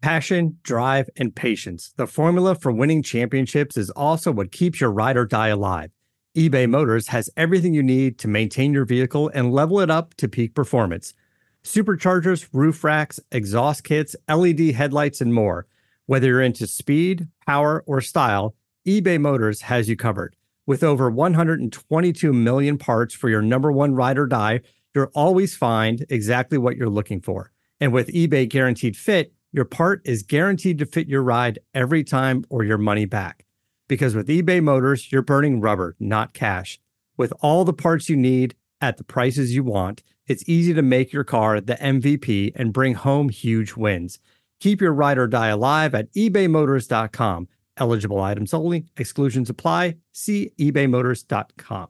Passion, drive, and patience. The formula for winning championships is also what keeps your ride or die alive. eBay Motors has everything you need to maintain your vehicle and level it up to peak performance. Superchargers, roof racks, exhaust kits, LED headlights, and more. Whether you're into speed, power, or style, eBay Motors has you covered. With over 122 million parts for your number one ride or die, you'll always find exactly what you're looking for. And with eBay Guaranteed Fit, your part is guaranteed to fit your ride every time or your money back. Because with eBay Motors, you're burning rubber, not cash. With all the parts you need at the prices you want, it's easy to make your car the MVP and bring home huge wins. Keep your ride or die alive at ebaymotors.com. Eligible items only. Exclusions apply. See ebaymotors.com.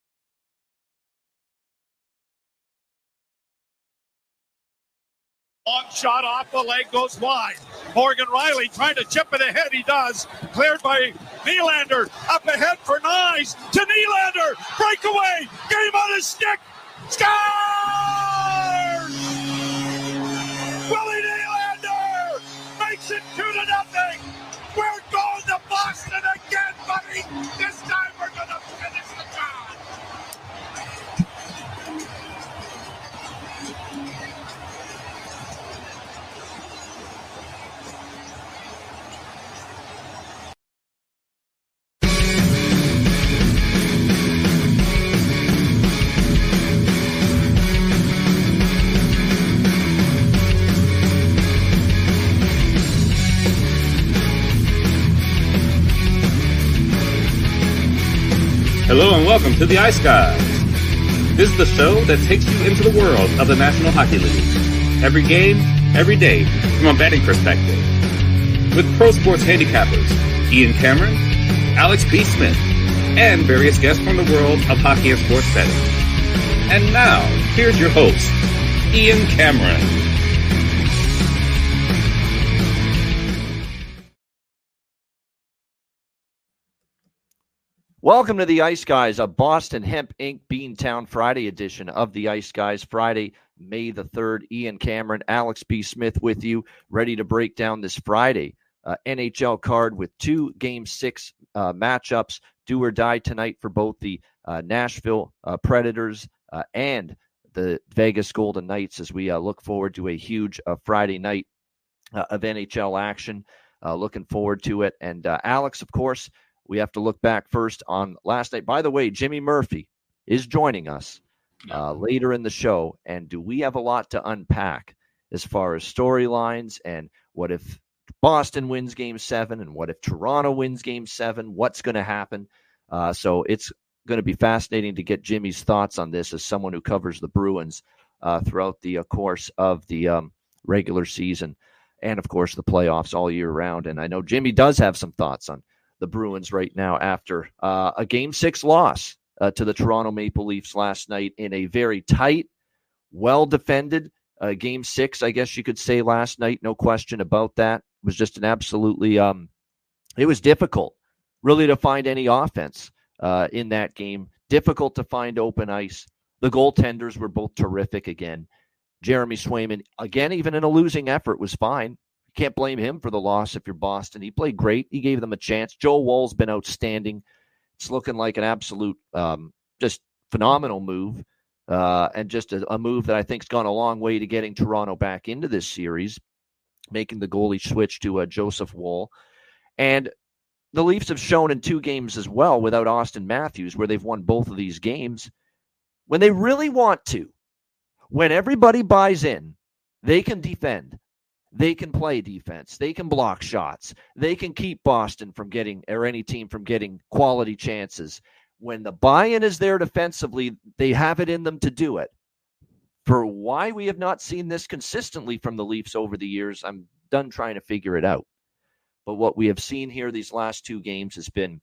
Long shot off the leg goes wide. Morgan Riley trying to chip it ahead. He does. Cleared by Nylander. Up ahead for Nyes. To Nylander. Breakaway. Game on his stick. Scores! Willie Nylander makes it 2-0. We're going to Boston again, buddy. This time we're going to finish the job. Hello and welcome to the Ice Guys. This is the show that takes you into the world of the National Hockey League. Every game, every day, from a betting perspective. With pro sports handicappers, Ian Cameron, Alex P. Smith, and various guests from the world of hockey and sports betting. And now, here's your host, Ian Cameron. Welcome to the Ice Guys, a Boston Hemp Inc. Beantown Friday edition of the Ice Guys. Friday, May the 3rd. Ian Cameron, Alex B. Smith with you, ready to break down this Friday NHL card with two Game 6 matchups. Do or die tonight for both the Nashville Predators and the Vegas Golden Knights as we look forward to a huge Friday night of NHL action. Looking forward to it. And Alex, of course, we have to look back first on last night. By the way, Jimmy Murphy is joining us later in the show. And do we have a lot to unpack as far as storylines and what if Boston wins Game 7 and what if Toronto wins Game 7? What's going to happen? So it's going to be fascinating to get Jimmy's thoughts on this as someone who covers the Bruins throughout the course of the regular season and, of course, the playoffs all year round. And I know Jimmy does have some thoughts on the Bruins right now after a Game 6 loss to the Toronto Maple Leafs last night in a very tight, well-defended Game 6, I guess you could say, last night. No question about that. It was just an absolutely it was difficult, really, to find any offense in that game. Difficult to find open ice. The goaltenders were both terrific again. Jeremy Swayman, again, even in a losing effort, was fine. Can't blame him for the loss if you're Boston. He played great. He gave them a chance. Joe Woll's been outstanding. It's looking like an absolute just phenomenal move and just a move that I think has gone a long way to getting Toronto back into this series, making the goalie switch to Joseph Woll. And the Leafs have shown in 2 games as well without Auston Matthews where they've won both of these games. When they really want to, when everybody buys in, they can defend. They can play defense. They can block shots. They can keep Boston from getting, or any team from getting quality chances. When the buy-in is there defensively, they have it in them to do it. For why we have not seen this consistently from the Leafs over the years, I'm done trying to figure it out. But what we have seen here these last 2 games has been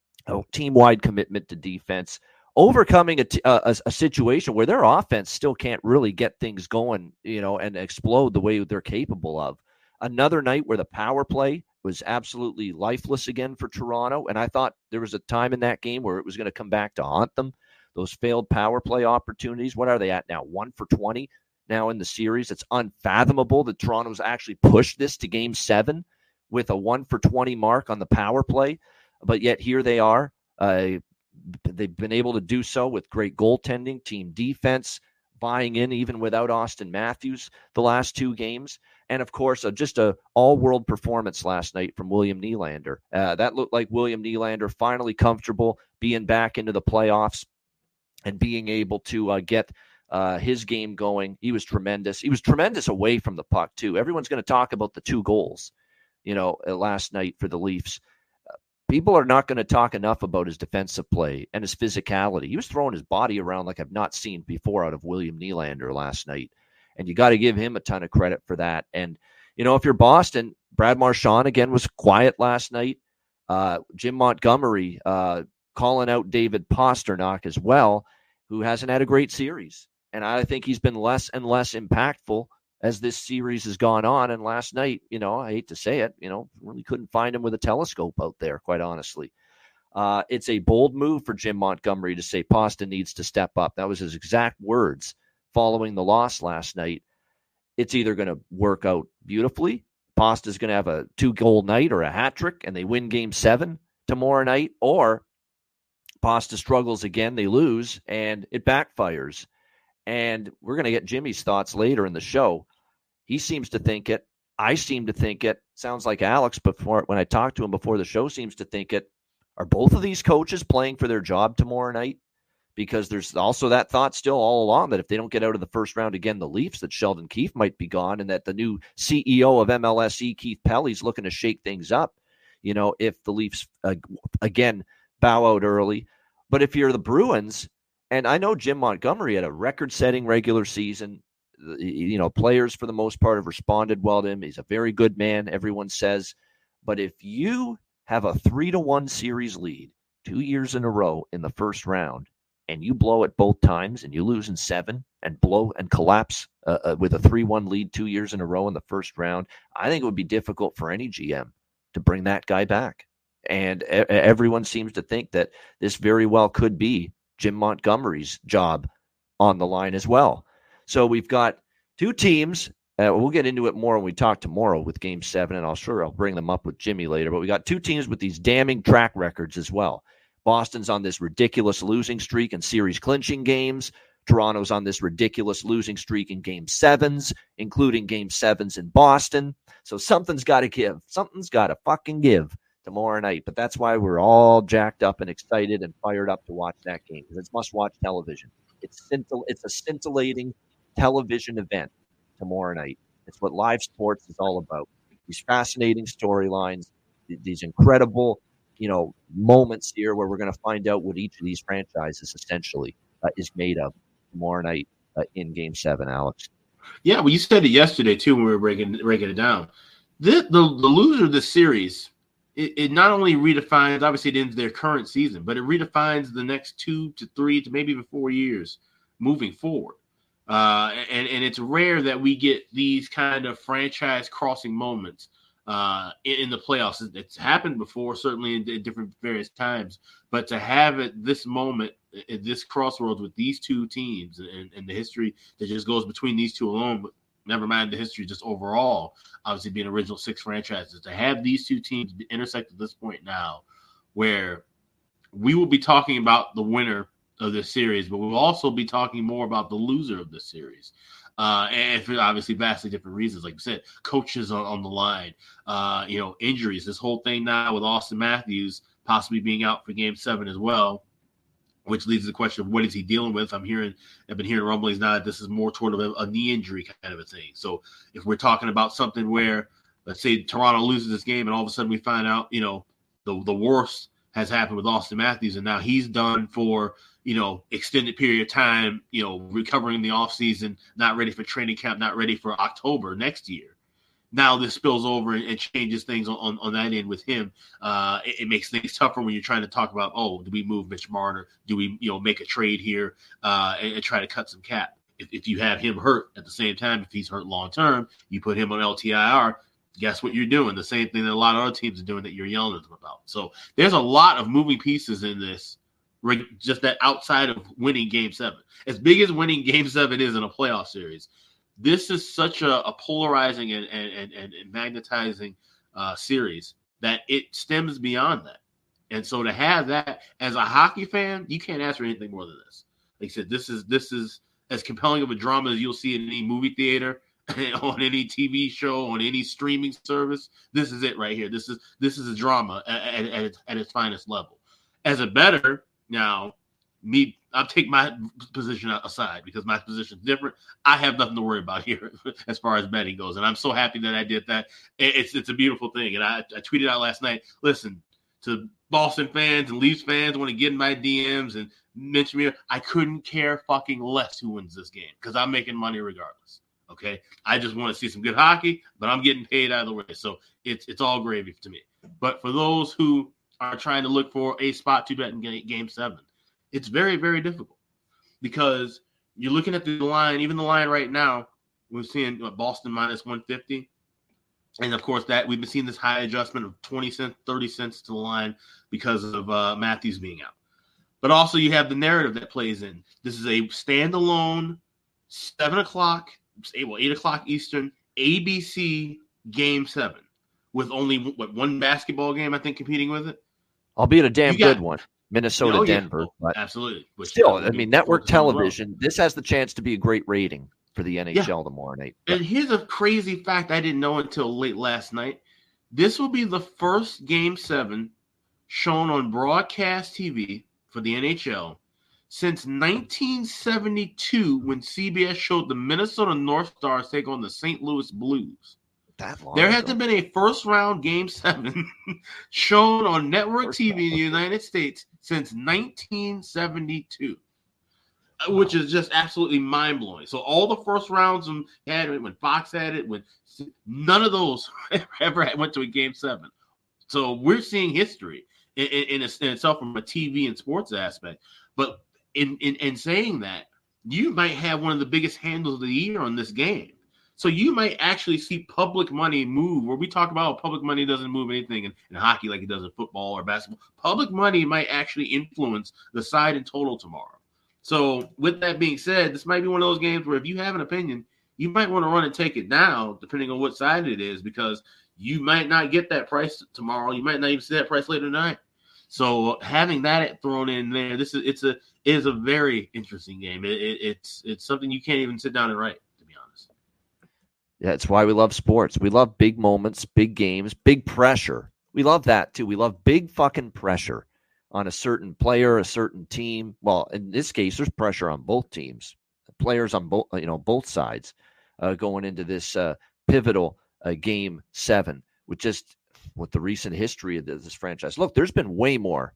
a team-wide commitment to defense, overcoming a situation where their offense still can't really get things going, and explode the way they're capable of. Another night where the power play was absolutely lifeless again for Toronto, and I thought there was a time in that game where it was going to come back to haunt them. Those failed power play opportunities, what are they at now? 1 for 20? now in the series. It's unfathomable that Toronto's actually pushed this to Game 7 with a 1-for-20 mark on the power play. But yet here they are. They've been able to do so with great goaltending, team defense, buying in even without Austin Matthews the last 2 games. And, of course, just a all-world performance last night from William Nylander. That looked like William Nylander finally comfortable being back into the playoffs and being able to get his game going. He was tremendous. He was tremendous away from the puck, too. Everyone's going to talk about the 2 goals, last night for the Leafs. People are not going to talk enough about his defensive play and his physicality. He was throwing his body around like I've not seen before out of William Nylander last night. And you got to give him a ton of credit for that. And, if you're Boston, Brad Marchand, again, was quiet last night. Jim Montgomery calling out David Pastrnak as well, who hasn't had a great series. And I think he's been less and less impactful as this series has gone on. And last night, I hate to say it, really couldn't find him with a telescope out there, quite honestly. It's a bold move for Jim Montgomery to say Pasta needs to step up. That was his exact words following the loss last night. It's either going to work out beautifully. Pasta's going to have a 2-goal night or a hat trick, and they win Game 7 tomorrow night, or Pasta struggles again, they lose, and it backfires. And we're going to get Jimmy's thoughts later in the show. He seems to think it. I seem to think it. Sounds like Alex, when I talked to him before the show, seems to think it. Are both of these coaches playing for their job tomorrow night? Because there's also that thought still all along that if they don't get out of the first round again, the Leafs, that Sheldon Keefe might be gone, and that the new CEO of MLSE, Keith Pelly's looking to shake things up, if the Leafs, again, bow out early. But if you're the Bruins, and I know Jim Montgomery had a record-setting regular season. Players for the most part have responded well to him. He's a very good man, everyone says. But if you have a 3-1 series lead 2 years in a row in the first round, and you blow it both times, and you lose in 7 and blow and collapse with a 3-1 lead 2 years in a row in the first round, I think it would be difficult for any GM to bring that guy back. And everyone seems to think that this very well could be Jim Montgomery's job on the line as well. So we've got 2 teams. We'll get into it more when we talk tomorrow with Game 7, and I'll bring them up with Jimmy later. But we got 2 teams with these damning track records as well. Boston's on this ridiculous losing streak in series clinching games. Toronto's on this ridiculous losing streak in Game 7s, including Game 7s in Boston. So something's got to give. Something's got to fucking give tomorrow night. But that's why we're all jacked up and excited and fired up to watch that game, because it's must-watch television. It's a scintillating television event tomorrow night. It's what live sports is all about. These fascinating storylines, these incredible, moments here where we're going to find out what each of these franchises essentially is made of tomorrow night in Game 7, Alex. Yeah, well, you said it yesterday too when we were breaking it down. The loser of this series, it not only redefines, obviously it ends their current season, but it redefines the next 2 to 3 to maybe even 4 years moving forward. And it's rare that we get these kind of franchise crossing moments in the playoffs. It's happened before, certainly in different various times, but to have it this moment, at this crossroads with these 2 teams and the history that just goes between these 2 alone, but never mind the history just overall, obviously being original 6 franchises, to have these 2 teams intersect at this point now, where we will be talking about the winner of this series, but we'll also be talking more about the loser of this series. And for obviously vastly different reasons, like you said, coaches on the line, injuries, this whole thing now with Austin Matthews possibly being out for Game 7 as well, which leads to the question of what is he dealing with. I've been hearing rumblings now that this is more toward a knee injury kind of a thing. So if we're talking about something where, let's say Toronto loses this game and all of a sudden we find out, the worst has happened with Austin Matthews, and now he's done for, extended period of time, recovering in the offseason, not ready for training camp, not ready for October next year. Now this spills over and changes things on that end with him. It makes things tougher when you're trying to talk about, do we move Mitch Marner? Do we, make a trade here and try to cut some cap? If you have him hurt at the same time, if he's hurt long-term, you put him on LTIR, guess what you're doing? The same thing that a lot of other teams are doing that you're yelling at them about. So there's a lot of moving pieces in this, just that outside of winning Game 7. As big as winning Game 7 is in a playoff series, this is such a polarizing and magnetizing series that it stems beyond that. And so to have that as a hockey fan, you can't ask for anything more than this. Like I said, this is as compelling of a drama as you'll see in any movie theater, on any TV show, on any streaming service. This is it right here. This is a drama at its finest level. As a bettor, now I'll take my position aside because my position is different. I have nothing to worry about here as far as betting goes, and I'm so happy that I did that. It's a beautiful thing, and I tweeted out last night. Listen, to Boston fans and Leafs fans want to get in my DMs and mention me. I couldn't care fucking less who wins this game because I'm making money regardless. Okay, I just want to see some good hockey, but I'm getting paid either way, so it's all gravy to me. But for those who are trying to look for a spot to bet in Game 7, it's very, very difficult because you're looking at the line. Even the line right now, we're seeing Boston minus 150. And, of course, that we've been seeing this high adjustment of 20 cents, 30 cents to the line because of Matthews being out. But also you have the narrative that plays in. This is a standalone 8 o'clock Eastern, ABC Game 7 with only, one basketball game, I think, competing with it? Albeit a damn good one. Minnesota, Denver. But absolutely. Still, I mean, network television, this has the chance to be a great rating for the NHL tomorrow night. And here's a crazy fact I didn't know until late last night. This will be the first Game 7 shown on broadcast TV for the NHL since 1972 when CBS showed the Minnesota North Stars take on the St. Louis Blues. There hasn't been a first-round Game 7 shown on network TV in the United States since 1972. Which is just absolutely mind-blowing. So all the first rounds had it, when Fox had it, when none of those ever went to a Game 7. So we're seeing history in itself from a TV and sports aspect. But in saying that, you might have one of the biggest handles of the year on this game. So you might actually see public money move, where we talk about how public money doesn't move anything in hockey like it does in football or basketball. Public money might actually influence the side in total tomorrow. So with that being said, this might be one of those games where if you have an opinion, you might want to run and take it now, depending on what side it is, because you might not get that price tomorrow. You might not even see that price later tonight. So having that thrown in there, it is a very interesting game. It's something you can't even sit down and write, to be honest. Yeah, it's why we love sports. We love big moments, big games, big pressure. We love that too. We love big fucking pressure on a certain player, a certain team. Well, in this case, there's pressure on both teams, players on both sides going into this pivotal Game 7 with the recent history of this franchise. Look, there's been way more,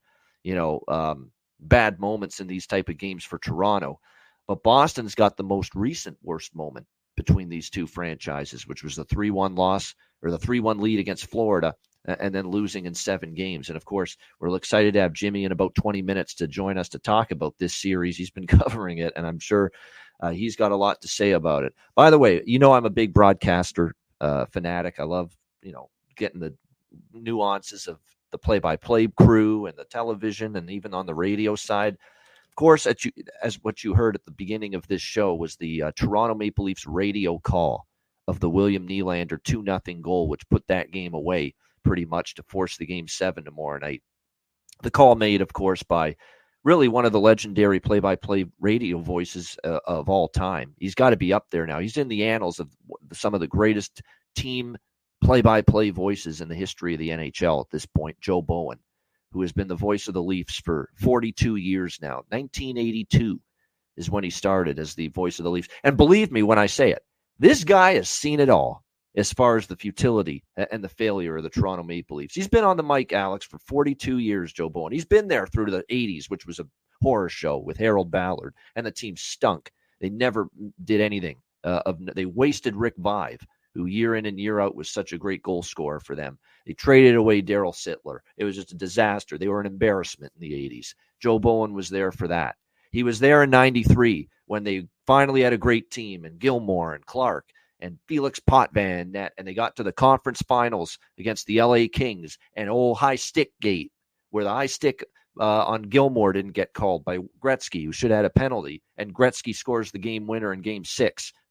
bad moments in these type of games for Toronto, but Boston's got the most recent worst moment between these two franchises, which was the 3-1 loss or the 3-1 lead against Florida, and then losing in 7 games. And, of course, we're excited to have Jimmy in about 20 minutes to join us to talk about this series. He's been covering it, and I'm sure he's got a lot to say about it. By the way, I'm a big broadcaster fanatic. I love, getting the nuances of the play-by-play crew and the television and even on the radio side. Of course, as what you heard at the beginning of this show was the Toronto Maple Leafs radio call of the William Nylander 2-0 goal, which put that game away pretty much to force the Game 7 tomorrow night. The call made, of course, by really one of the legendary play-by-play radio voices of all time. He's got to be up there now. He's in the annals of some of the greatest team play-by-play voices in the history of the NHL at this point, Joe Bowen, who has been the voice of the Leafs for 42 years now. 1982 is when he started as the voice of the Leafs. And believe me when I say it, this guy has seen it all as far as the futility and the failure of the Toronto Maple Leafs. He's been on the mic, Alex, for 42 years, Joe Bowen. He's been there through the 80s, which was a horror show with Harold Ballard, and the team stunk. They never did anything. They wasted Rick Vive, who year in and year out was such a great goal scorer for them. They traded away Daryl Sittler. It was just a disaster. They were an embarrassment in the 80s. Joe Bowen was there for that. He was there in 93 when they finally had a great team, and Gilmore and Clark and Felix Potvin net, and they got to the conference finals against the LA Kings, and high stick gate, where the high stick on Gilmore didn't get called by Gretzky, who should have had a penalty, and Gretzky scores the game winner in Game 6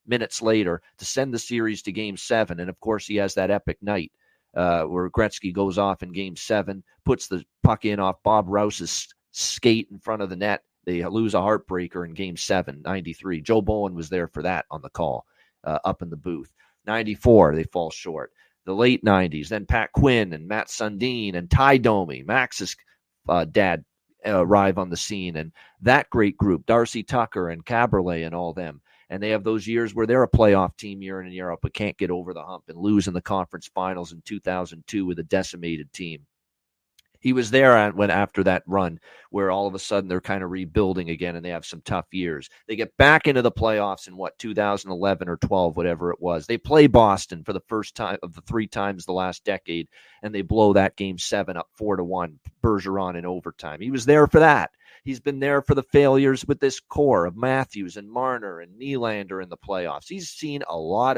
minutes later to send the series to Game 7. And, of course, he has that epic night where Gretzky goes off in Game 7, puts the puck in off Bob Rouse's skate in front of the net. They lose a heartbreaker in Game 7, 93. Joe Bowen was there for that on the call up in the booth. 94, they fall short. The late 90s, then Pat Quinn and Matt Sundin and Ty Domi, Max's dad, arrive on the scene. And that great group, Darcy Tucker and Caberlet and all them. And they have those years where they're a playoff team year in and year out, but can't get over the hump and lose in the conference finals in 2002 with a decimated team. He was there after that run where all of a sudden they're kind of rebuilding again and they have some tough years. They get back into the playoffs in 2011 or 12, whatever it was. They play Boston for the first time of the 3 times the last decade, and they blow that Game 7 up 4-1, Bergeron in overtime. He was there for that. He's been there for the failures with this core of Matthews and Marner and Nylander in the playoffs. He's seen a lot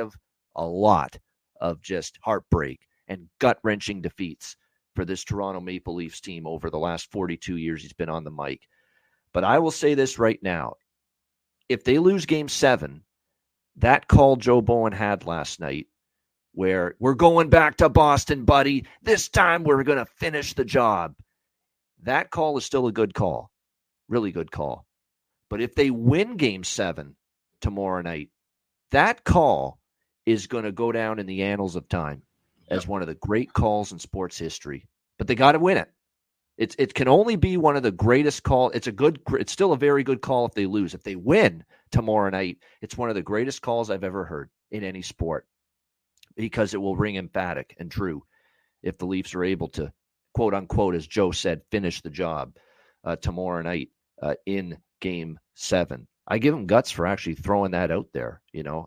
of just heartbreak and gut-wrenching defeats for this Toronto Maple Leafs team over the last 42 years he's been on the mic. But I will say this right now. If they lose Game 7, that call Joe Bowen had last night where we're going back to Boston, buddy. This time we're going to finish the job. That call is still a good call. Really good call. But if they win Game 7 tomorrow night, that call is going to go down in the annals of time as one of the great calls in sports history. But they got to win it. It can only be one of the greatest calls. It's still a very good call if they lose. If they win tomorrow night, it's one of the greatest calls I've ever heard in any sport because it will ring emphatic and true if the Leafs are able to, quote unquote, as Joe said, finish the job tomorrow night in Game 7. I give him guts for actually throwing that out there.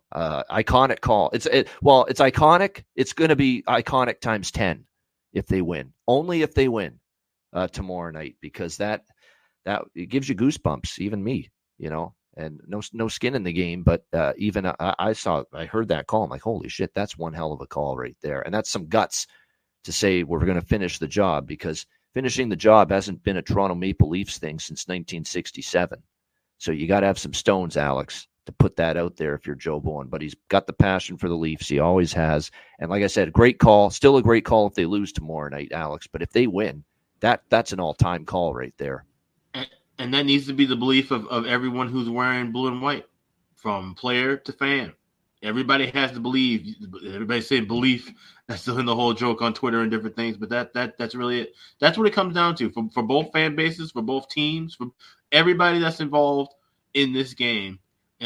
Iconic call. It's iconic. It's going to be iconic times 10 if they win. Only if they win tomorrow night, because that it gives you goosebumps. Even me, and no skin in the game. But even I heard that call. I'm like, holy shit, that's one hell of a call right there, and that's some guts to say we're going to finish the job, because finishing the job hasn't been a Toronto Maple Leafs thing since 1967. So you got to have some stones, Alex, to put that out there if you're Joe Bowen. But he's got the passion for the Leafs. He always has. And like I said, great call. Still a great call if they lose tomorrow night, Alex. But if they win, that's an all-time call right there. And that needs to be the belief of everyone who's wearing blue and white, from player to fan. Everybody has to believe. Everybody's saying belief. That's still in the whole joke on Twitter and different things. But that's really it. That's what it comes down to for both fan bases, for both teams, for everybody that's involved in this game.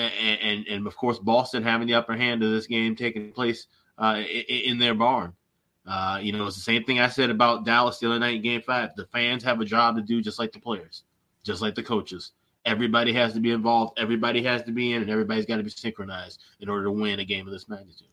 And of course, Boston having the upper hand of this game taking place in their barn. It's the same thing I said about Dallas the other night in Game 5. The fans have a job to do just like the players, just like the coaches. Everybody has to be involved. Everybody has to be in, and everybody's got to be synchronized in order to win a game of this magnitude.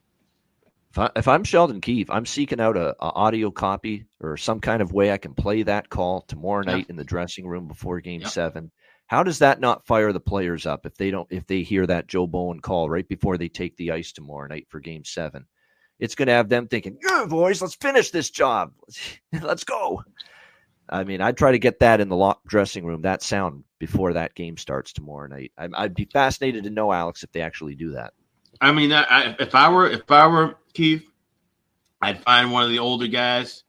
If I'm Sheldon Keefe, I'm seeking out a audio copy or some kind of way I can play that call tomorrow night in the dressing room before Game 7. How does that not fire the players up if they hear that Joe Bowen call right before they take the ice tomorrow night for Game 7? It's going to have them thinking, yeah, boys, let's finish this job. Let's go. I mean, I'd try to get that in the locked dressing room, that sound, before that game starts tomorrow night. I'd be fascinated to know, Alex, if they actually do that. I mean, if I were Keith, I'd find one of the older guys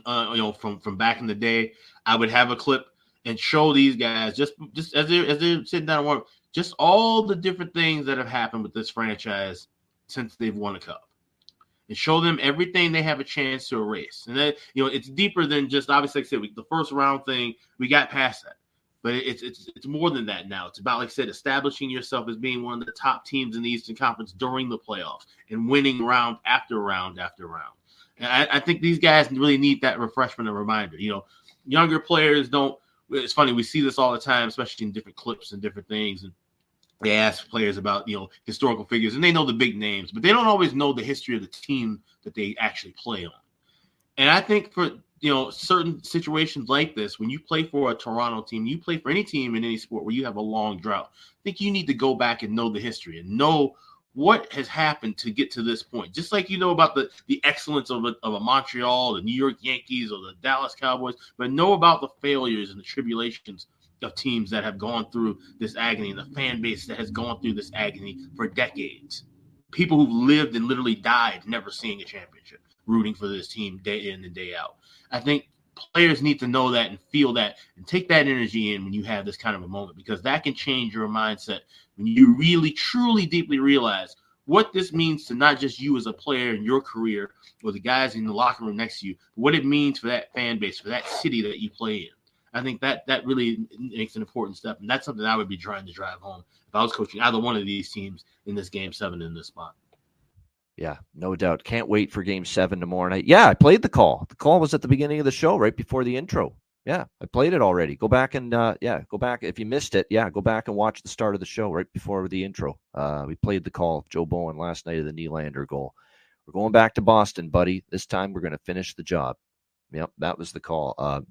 from back in the day. I would have a clip and show these guys just as they're sitting down and warm, just all the different things that have happened with this franchise since they've won a cup, and show them everything they have a chance to erase. And that, it's deeper than just, obviously, like I said, the first round thing, we got past that. But it's more than that now. It's about, like I said, establishing yourself as being one of the top teams in the Eastern Conference during the playoffs and winning round after round after round. And I think these guys really need that refreshment and reminder. Younger players don't. It's funny, we see this all the time, especially in different clips and different things. And they ask players about, historical figures, and they know the big names, but they don't always know the history of the team that they actually play on. And I think for, certain situations like this, when you play for a Toronto team, you play for any team in any sport where you have a long drought, I think you need to go back and know the history and know what has happened to get to this point. Just like about the excellence of a Montreal, the New York Yankees, or the Dallas Cowboys, but know about the failures and the tribulations of teams that have gone through this agony and the fan base that has gone through this agony for decades. people who lived and literally died never seeing a championship, rooting for this team day in and day out. I think players need to know that and feel that and take that energy in when you have this kind of a moment, because that can change your mindset when you really, truly, deeply realize what this means to not just you as a player in your career or the guys in the locker room next to you, but what it means for that fan base, for that city that you play in. I think that really makes an important step, and that's something I would be trying to drive home if I was coaching either one of these teams in this Game 7 in this spot. Yeah, no doubt. Can't wait for Game 7 tomorrow night. Yeah, I played the call. The call was at the beginning of the show, right before the intro. Yeah, I played it already. Go back and, go back. If you missed it, go back and watch the start of the show right before the intro. We played the call of Joe Bowen last night of the Nylander goal. We're going back to Boston, buddy. This time we're going to finish the job. Yep, that was the call.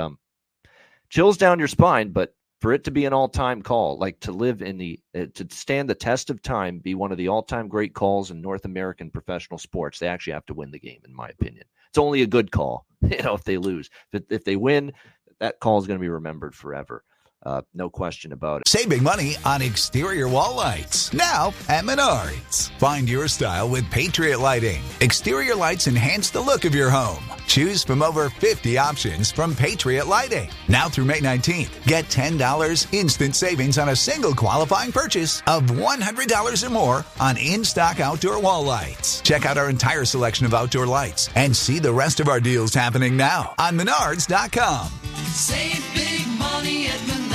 Chills down your spine, but for it to be an all-time call, like to live in to stand the test of time, be one of the all-time great calls in North American professional sports, they actually have to win the game, in my opinion. It's only a good call, if they lose. If they win, that call is going to be remembered forever. No question about it. Saving money on exterior wall lights. Now at Menards. Find your style with Patriot Lighting. Exterior lights enhance the look of your home. Choose from over 50 options from Patriot Lighting. Now through May 19th, get $10 instant savings on a single qualifying purchase of $100 or more on in-stock outdoor wall lights. Check out our entire selection of outdoor lights and see the rest of our deals happening now on Menards.com. Save big money at Menards.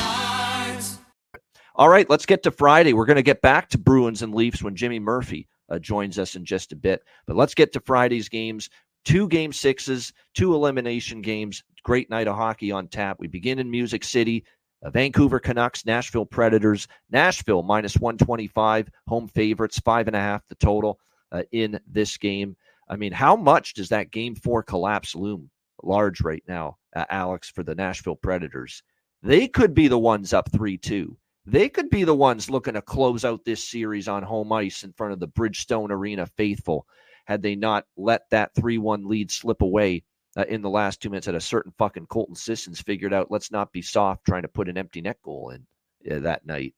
All right, let's get to Friday. We're going to get back to Bruins and Leafs when Jimmy Murphy joins us in just a bit. But let's get to Friday's games. 2 Game 6s, 2 elimination games. Great night of hockey on tap. We begin in Music City. Vancouver Canucks, Nashville Predators. Nashville minus 125. Home favorites, 5.5 the total in this game. I mean, how much does that Game 4 collapse loom large right now, Alex, for the Nashville Predators? They could be the ones up 3-2. They could be the ones looking to close out this series on home ice in front of the Bridgestone Arena faithful, had they not let that 3-1 lead slip away in the last 2 minutes. At a certain fucking Colton Sissons figured out, let's not be soft trying to put an empty net goal in that night.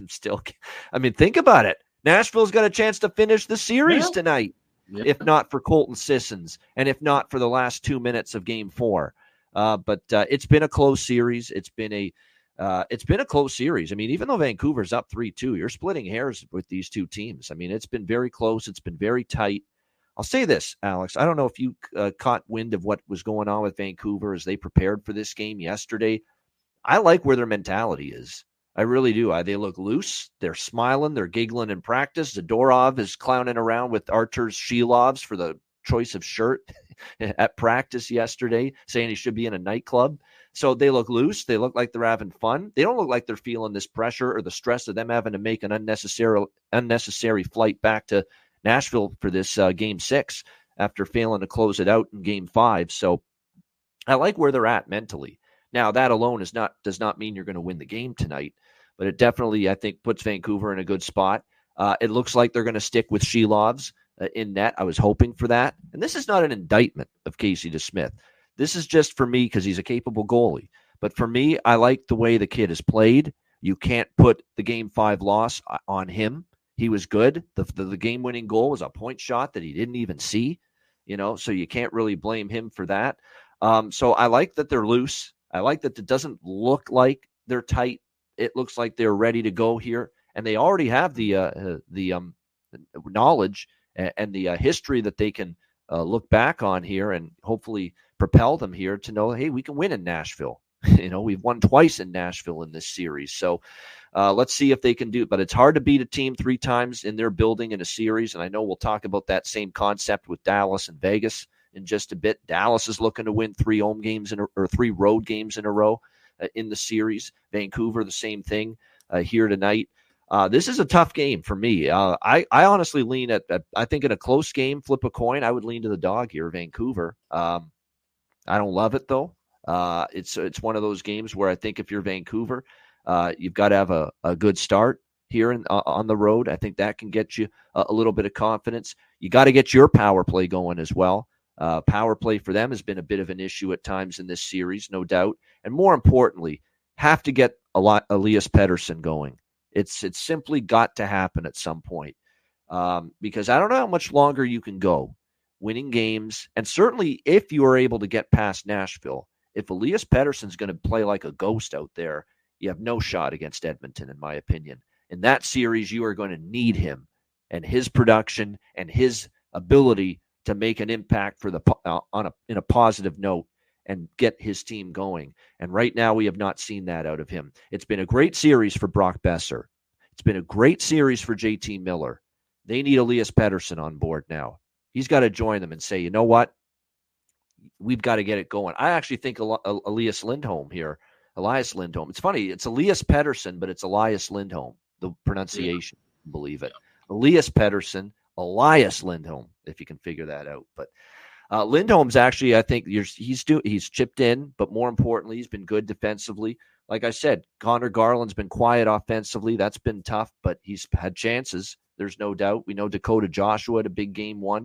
Think about it. Nashville's got a chance to finish the series tonight, if not for Colton Sissons and if not for the last 2 minutes of Game 4. But it's been a close series. It's been a close series. I mean, even though Vancouver's up 3-2, you're splitting hairs with these two teams. I mean, it's been very close. It's been very tight. I'll say this, Alex. I don't know if you caught wind of what was going on with Vancouver as they prepared for this game yesterday. I like where their mentality is. I really do. They look loose. They're smiling. They're giggling in practice. Zadorov is clowning around with Arturs Shilovs for the choice of shirt at practice yesterday, saying he should be in a nightclub. So they look loose. They look like they're having fun. They don't look like they're feeling this pressure or the stress of them having to make an unnecessary flight back to Nashville for this Game 6 after failing to close it out in Game 5. So I like where they're at mentally. Now, that alone does not mean you're going to win the game tonight, but it definitely, I think, puts Vancouver in a good spot. It looks like they're going to stick with Shilovs in net. I was hoping for that. And this is not an indictment of Casey DeSmith. This is just for me because he's a capable goalie. But for me, I like the way the kid has played. You can't put the Game 5 loss on him. He was good. The game-winning goal was a point shot that he didn't even see, so you can't really blame him for that. So I like that they're loose. I like that it doesn't look like they're tight. It looks like they're ready to go here. And they already have the knowledge and the history that they can look back on here and hopefully propel them here to know, hey, we can win in Nashville. We've won twice in Nashville in this series. So let's see if they can do it. But it's hard to beat a team 3 times in their building in a series. And I know we'll talk about that same concept with Dallas and Vegas in just a bit. Dallas is looking to win 3 home games or 3 road games in a row in the series. Vancouver, the same thing here tonight. This is a tough game for me. I honestly lean at I think in a close game, flip a coin, I would lean to the dog here, Vancouver. I don't love it, though. It's one of those games where I think if you're Vancouver, you've got to have a good start here on the road. I think that can get you a little bit of confidence. You got to get your power play going as well. Power play for them has been a bit of an issue at times in this series, no doubt. And more importantly, have to get Elias Pettersson going. It's simply got to happen at some point. because I don't know how much longer you can go winning games. And certainly if you are able to get past Nashville, if Elias Pettersson's going to play like a ghost out there, you have no shot against Edmonton, in my opinion. In that series, you are going to need him and his production and his ability to make an impact for in a positive note and get his team going. And right now, we have not seen that out of him. It's been a great series for Brock Besser. It's been a great series for JT Miller. They need Elias Pettersson on board now. He's got to join them and say, you know what? We've got to get it going. I actually think Elias Lindholm here. Elias Lindholm. It's funny. It's Elias Pettersson, but it's Elias Lindholm, the pronunciation. Believe it. Elias Pettersson, Elias Lindholm, if you can figure that out. But Lindholm's actually, I think he's chipped in, but more importantly, he's been good defensively. Like I said, Connor Garland's been quiet offensively. That's been tough, but he's had chances. There's no doubt. We know Dakota Joshua had a big game one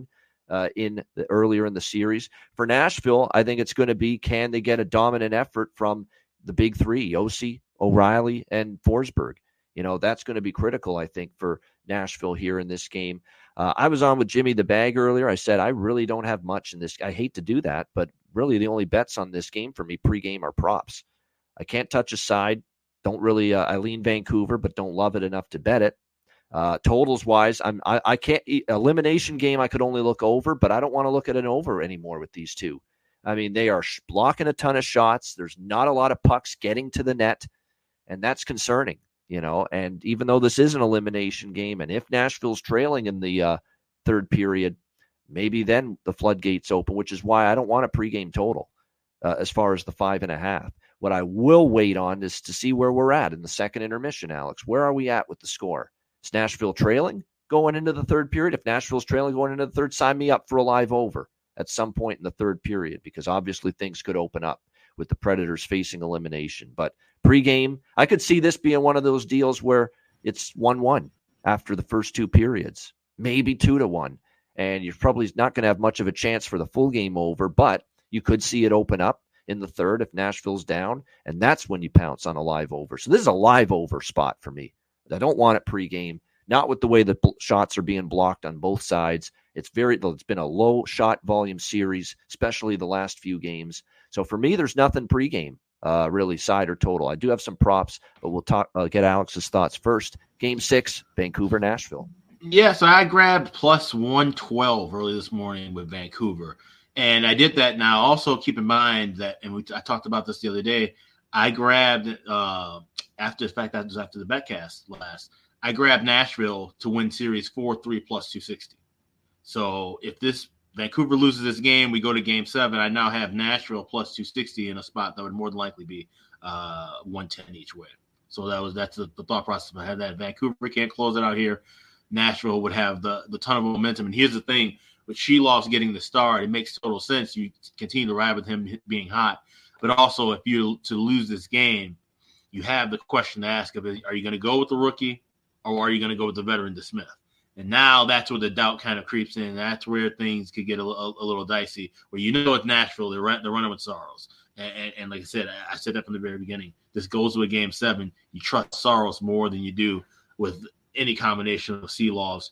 earlier in the series. For Nashville, I think it's going to be, can they get a dominant effort from the big three, Yossi, O'Reilly, and Forsberg? That's going to be critical, I think, for Nashville here in this game. I was on with Jimmy the Bag earlier. I said, I really don't have much in this. I hate to do that, but really the only bets on this game for me pregame are props. I can't touch a side. Don't really, I lean Vancouver, but don't love it enough to bet it. Totals wise, I can't, elimination game, I could only look over, but I don't want to look at an over anymore with these two. I mean, they are blocking a ton of shots. There's not a lot of pucks getting to the net, and that's concerning. And even though this is an elimination game, and if Nashville's trailing in the third period, maybe then the floodgates open, which is why I don't want a pregame total as far as the 5.5. What I will wait on is to see where we're at in the second intermission, Alex. Where are we at with the score? Is Nashville trailing going into the third period? If Nashville's trailing going into the third, sign me up for a live over at some point in the third period, because obviously things could open up with the Predators facing elimination. But pregame, I could see this being one of those deals where it's 1-1 after the first two periods, maybe 2-1. And you're probably not going to have much of a chance for the full game over, but you could see it open up in the third if Nashville's down, and that's when you pounce on a live over. So this is a live over spot for me. I don't want it pregame, not with the way the shots are being blocked on both sides. It's been a low shot volume series, especially the last few games. So for me, there's nothing pregame, really, side or total. I do have some props, but we'll get Alex's thoughts first. Game 6, Vancouver, Nashville. Yeah, so I grabbed plus 112 early this morning with Vancouver. And I did that now. Also, keep in mind that, and I talked about this the other day, I grabbed, after the Betcast last, I grabbed Nashville to win series 4-3 plus 260. So if this Vancouver loses this game, we go to game 7, I now have Nashville plus 260 in a spot that would more than likely be 110 each way. So that's the thought process behind that. Vancouver can't close it out here. Nashville would have the ton of momentum. And here's the thing, with Sheloff's getting the start, it makes total sense. You continue to ride with him being hot. But also, if you're to lose this game, you have the question to ask of, are you going to go with the rookie or are you going to go with the veteran DeSmith? And now that's where the doubt kind of creeps in. That's where things could get a little dicey, where it's Nashville. They're running with Saros. And like I said that from the very beginning. This goes to a game 7. You trust Saros more than you do with any combination of Sheloff's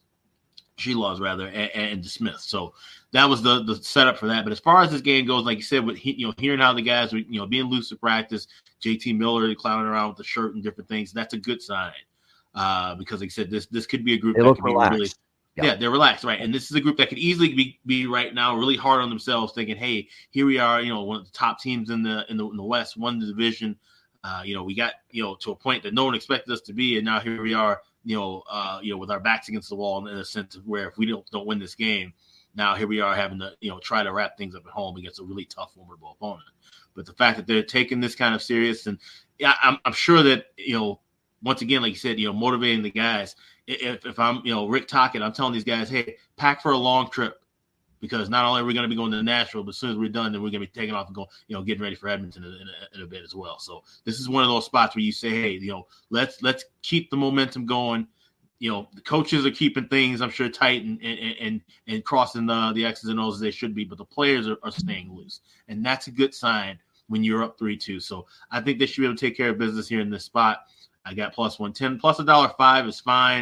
and DeSmith. So that was the setup for that. But as far as this game goes, like you said, with hearing how the guys were being loose to practice, JT Miller clowning around with the shirt and different things, that's a good sign. Because like I said, this could be a group that could be really, they're relaxed, right? And this is a group that could easily be right now really hard on themselves, thinking, hey, here we are, one of the top teams in the West, won the division. We got to a point that no one expected us to be, and now here we are, with our backs against the wall in a sense of where if we don't win this game, now here we are having to try to wrap things up at home against a really tough, formidable opponent. But the fact that they're taking this kind of serious, and I'm sure that once again, like you said, motivating the guys. If I'm Rick Tocchet, I'm telling these guys, hey, pack for a long trip, because not only are we going to be going to Nashville, but as soon as we're done, then we're going to be taking off and going, getting ready for Edmonton in a bit as well. So this is one of those spots where you say, hey, let's keep the momentum going. The coaches are keeping things, I'm sure, tight and crossing the X's and O's as they should be, but the players are staying loose, and that's a good sign when you're up 3-2. So I think they should be able to take care of business here in this spot. I got plus 110, plus $1.05 is fine.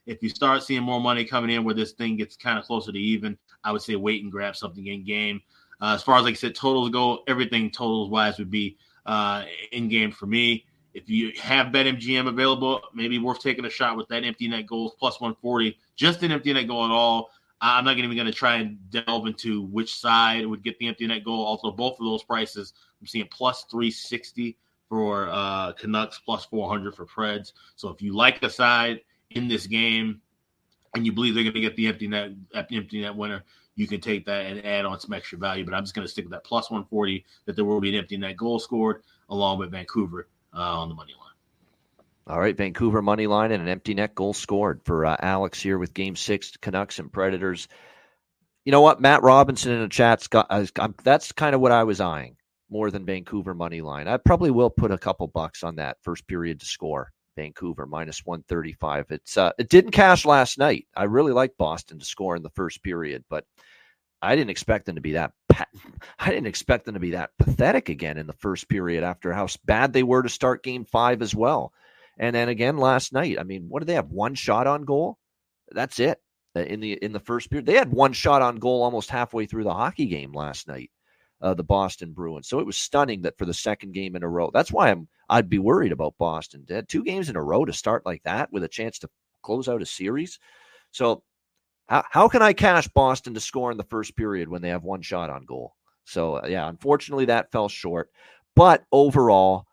If you start seeing more money coming in where this thing gets kind of closer to even, I would say wait and grab something in game. As far as, like I said, totals go, everything totals-wise would be in game for me. If you have BetMGM available, maybe worth taking a shot with that empty net goals plus 140, just an empty net goal at all. I'm not even going to try and delve into which side would get the empty net goal. Also, both of those prices, I'm seeing plus 360 for Canucks, plus 400 for Preds. So if you like a side in this game and you believe they're going to get the empty net winner, you can take that and add on some extra value. But I'm just going to stick with that plus 140 that there will be an empty net goal scored along with Vancouver on the money line. All right, Vancouver money line and an empty net goal scored for Alex here with Game 6, Canucks and Predators. You know what? Matt Robinson in the chat's got. That's kind of what I was eyeing more than Vancouver money line. I probably will put a couple bucks on that first period to score. Vancouver minus 135. It didn't cash last night. I really liked Boston to score in the first period, but I didn't expect them to be that. I didn't expect them to be that pathetic again in the first period after how bad they were to start Game 5 as well. And then again last night, I mean, what did they have? One shot on goal? That's it. In the first period, they had one shot on goal almost halfway through the hockey game last night, the Boston Bruins. So it was stunning that for the second game in a row. That's why I'd be worried about Boston. They had 2 games in a row to start like that with a chance to close out a series. So how can I cash Boston to score in the first period when they have one shot on goal? So yeah, unfortunately that fell short. But overall,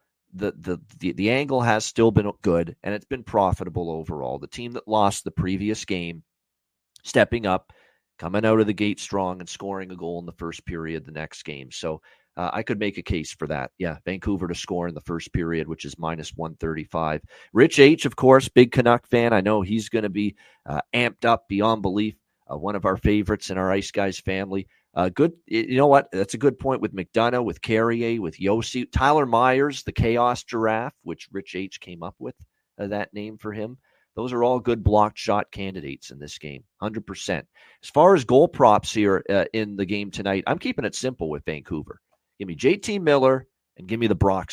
the angle has still been good, and it's been profitable overall. The team that lost the previous game, stepping up, coming out of the gate strong, and scoring a goal in the first period the next game. So I could make a case for that. Yeah, Vancouver to score in the first period, which is minus 135. Rich H, of course, big Canuck fan. I know he's going to be amped up beyond belief. One of our favorites in our Ice Guys family. Good. You know what? That's a good point with McDonough, with Carrier, with Yossi. Tyler Myers, the Chaos Giraffe, which Rich H came up with that name for him. Those are all good blocked shot candidates in this game, 100%. As far as goal props here in the game tonight, I'm keeping it simple with Vancouver. Give me JT Miller and give me the Brock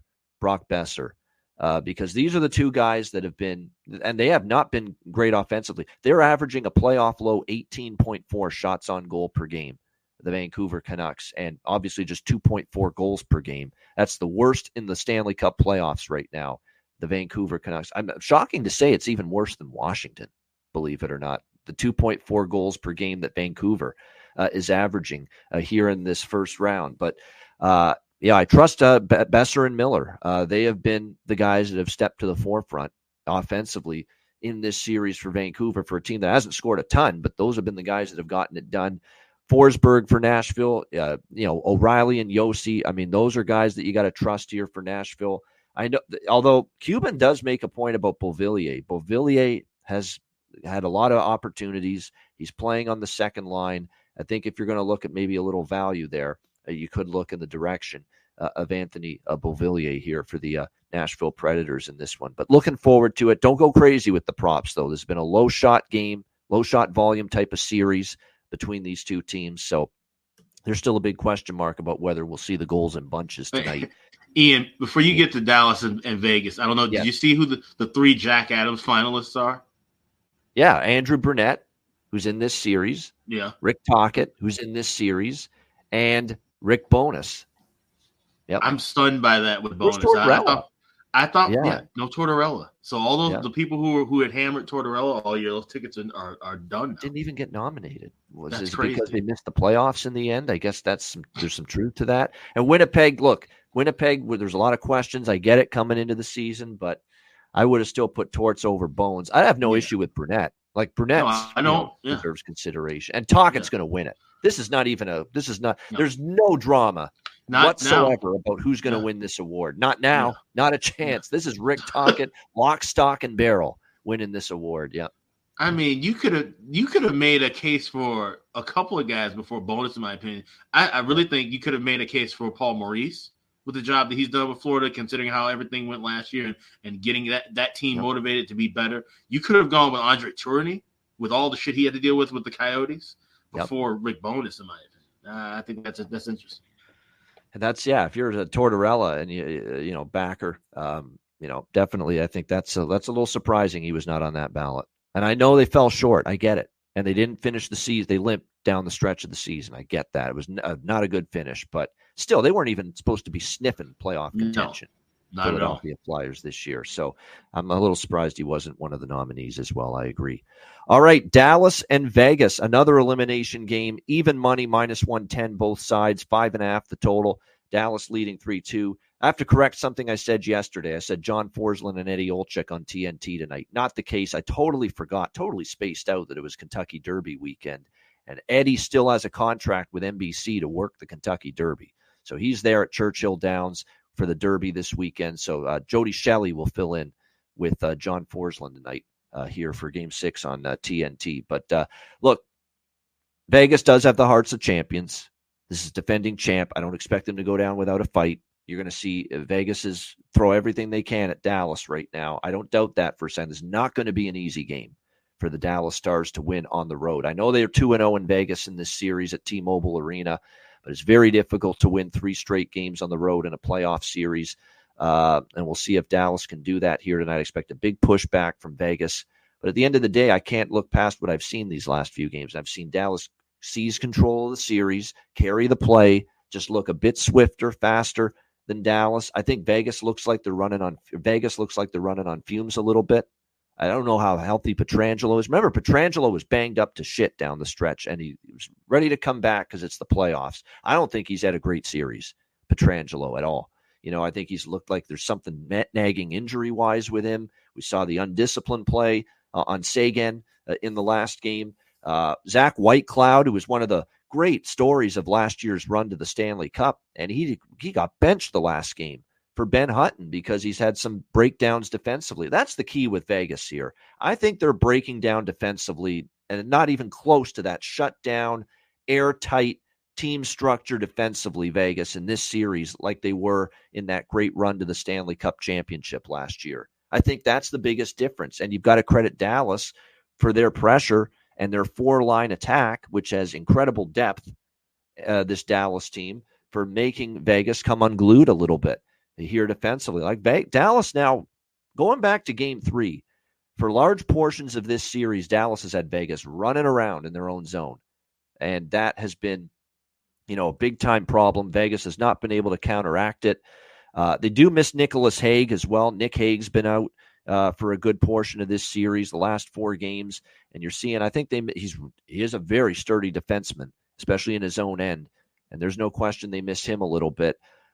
Besser, because these are the 2 guys that have been, and they have not been great offensively. They're averaging a playoff low 18.4 shots on goal per game, the Vancouver Canucks, and obviously just 2.4 goals per game. That's the worst in the Stanley Cup playoffs right now, the Vancouver Canucks. I'm shocking to say it's even worse than Washington, believe it or not. The 2.4 goals per game that Vancouver is averaging here in this first round. But yeah, I trust Besser and Miller. They have been the guys that have stepped to the forefront offensively in this series for Vancouver, for a team that hasn't scored a ton, but those have been the guys that have gotten it done. Forsberg for Nashville, O'Reilly and Yossi. I mean, those are guys that you got to trust here for Nashville. I know, although Cuban does make a point about Beauvillier. Beauvillier has had a lot of opportunities. He's playing on the second line. I think if you're going to look at maybe a little value there, you could look in the direction of Anthony Beauvillier here for the Nashville Predators in this one. But looking forward to it. Don't go crazy with the props, though. There's been a low shot game, low shot volume type of series between these 2 teams. So there's still a big question mark about whether we'll see the goals in bunches tonight. Ian, before you get to Dallas and Vegas, I don't know, did you see who the 3 Jack Adams finalists are? Yeah, Andrew Burnett, who's in this series. Yeah. Rick Tocchet, who's in this series. And Rick Bowness. Yep. I'm stunned by that with Bowness. I thought, no Tortorella. So all those the people who had hammered Tortorella all year, those tickets are done now. Didn't even get nominated. Was it crazy. Because they missed the playoffs in the end? I guess there's some truth to that. And Winnipeg, there's a lot of questions. I get it coming into the season, but I would have still put Torts over Bones. I have no issue with Burnett. Like Burnett, deserves consideration, and Tockett's going to win it. There's no drama whatsoever about who's going to win this award. Not now, not a chance. This is Rick Tocchet, lock, stock, and barrel winning this award. Yeah. I mean, you could have made a case for a couple of guys before Bowness, in my opinion. I really think you could have made a case for Paul Maurice with the job that he's done with Florida, considering how everything went last year and getting that team motivated to be better. You could have gone with Andre Tourigny with all the shit he had to deal with the Coyotes before Rick Bowness, in my opinion. I think that's interesting. And that's, if you're a Tortorella and you backer, definitely I think that's a little surprising he was not on that ballot. And I know they fell short. I get it. And they didn't finish the season. They limped down the stretch of the season. I get that. It was not a good finish, but still, they weren't even supposed to be sniffing playoff contention. No, not Philadelphia Flyers this year. So I'm a little surprised he wasn't one of the nominees as well. I agree. All right, Dallas and Vegas, another elimination game. Even money, -110 both sides, 5.5 the total. Dallas leading 3-2. I have to correct something I said yesterday. I said John Forsland and Eddie Olczyk on TNT tonight. Not the case. I totally forgot, totally spaced out that it was Kentucky Derby weekend. And Eddie still has a contract with NBC to work the Kentucky Derby. So he's there at Churchill Downs for the Derby this weekend. So Jody Shelley will fill in with John Forsland tonight here for Game 6 on TNT. But look, Vegas does have the hearts of champions. This is defending champ. I don't expect them to go down without a fight. You're going to see Vegas is throw everything they can at Dallas right now. I don't doubt that for a second. This is not going to be an easy game for the Dallas Stars to win on the road. I know they're 2-0 in Vegas in this series at T-Mobile Arena, but it's very difficult to win 3 straight games on the road in a playoff series. And we'll see if Dallas can do that here tonight. I expect a big pushback from Vegas. But at the end of the day, I can't look past what I've seen these last few games. I've seen Dallas seize control of the series, carry the play, just look a bit swifter, faster than Dallas. I think Vegas looks like they're running on fumes a little bit. I don't know how healthy Pietrangelo is. Remember, Pietrangelo was banged up to shit down the stretch, and he was ready to come back because it's the playoffs. I don't think he's had a great series, Pietrangelo, at all. I think he's looked like there's something nagging injury-wise with him. We saw the undisciplined play on Seguin in the last game. Zach Whitecloud, who was one of the great stories of last year's run to the Stanley Cup, and he got benched the last game for Ben Hutton because he's had some breakdowns defensively. That's the key with Vegas here. I think they're breaking down defensively and not even close to that shutdown, airtight team structure defensively, Vegas, in this series like they were in that great run to the Stanley Cup championship last year. I think that's the biggest difference, and you've got to credit Dallas for their pressure and their 4-line attack, which has incredible depth, this Dallas team, for making Vegas come unglued a little bit here defensively. Like Dallas now, going back to Game 3, for large portions of this series, Dallas has had Vegas running around in their own zone. And that has been, a big-time problem. Vegas has not been able to counteract it. They do miss Nicholas Hague as well. Nick Hague's been out for a good portion of this series, the last 4 games. And you're seeing, I think he is a very sturdy defenseman, especially in his own end. And there's no question they miss him a little bit.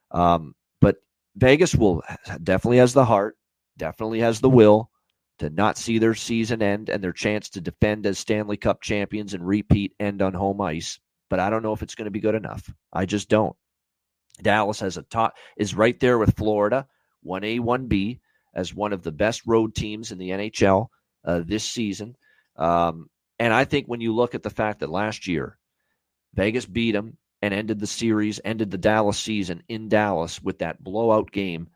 But Vegas definitely has the heart, definitely has the will to not see their season end and their chance to defend as Stanley Cup champions and repeat end on home ice. But I don't know if it's going to be good enough. I just don't. Dallas is right there with Florida, 1A, 1B, as one of the best road teams in the NHL this season. And I think when you look at the fact that last year, Vegas beat them and ended the Dallas season in Dallas with that blowout game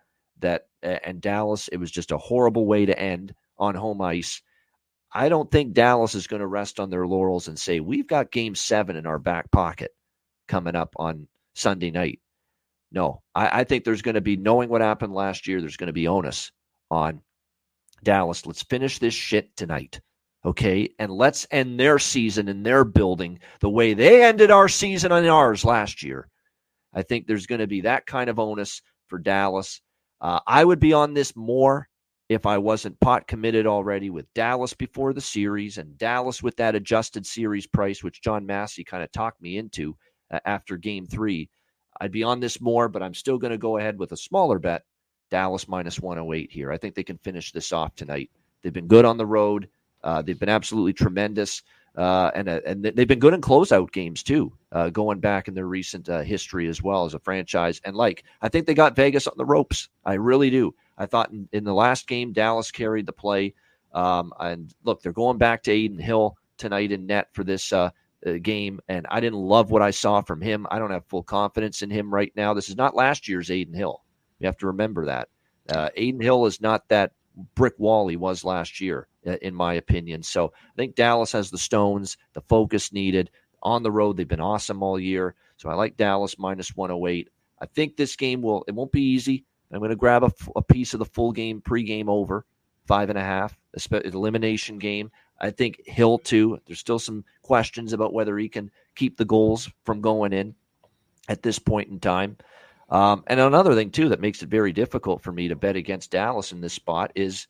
and Dallas, it was just a horrible way to end on home ice. I don't think Dallas is going to rest on their laurels and say, we've got Game 7 in our back pocket coming up on Sunday night. No, I think there's going to be, knowing what happened last year, there's going to be onus on Dallas. Let's finish this shit tonight, okay? And let's end their season in their building the way they ended our season on ours last year. I think there's going to be that kind of onus for Dallas. I would be on this more if I wasn't pot committed already with Dallas before the series and Dallas with that adjusted series price, which John Massey kind of talked me into after Game 3. I'd be on this more, but I'm still going to go ahead with a smaller bet, Dallas -108 here. I think they can finish this off tonight. They've been good on the road. They've been absolutely tremendous. And they've been good in closeout games too, going back in their recent history as well as a franchise. And I think they got Vegas on the ropes. I really do. I thought in the last game, Dallas carried the play. And look, they're going back to Aiden Hill tonight in net for this game. And I didn't love what I saw from him. I don't have full confidence in him right now. This is not last year's Aiden Hill. You have to remember that. Aiden Hill is not that brick wall he was last year, in my opinion. So I think Dallas has the stones, the focus needed. On the road, they've been awesome all year. So I like Dallas -108. I think this game won't be easy. I'm going to grab a piece of the full game pregame over 5.5, elimination game. I think Hill, too. There's still some questions about whether he can keep the goals from going in at this point in time. And another thing, too, that makes it very difficult for me to bet against Dallas in this spot is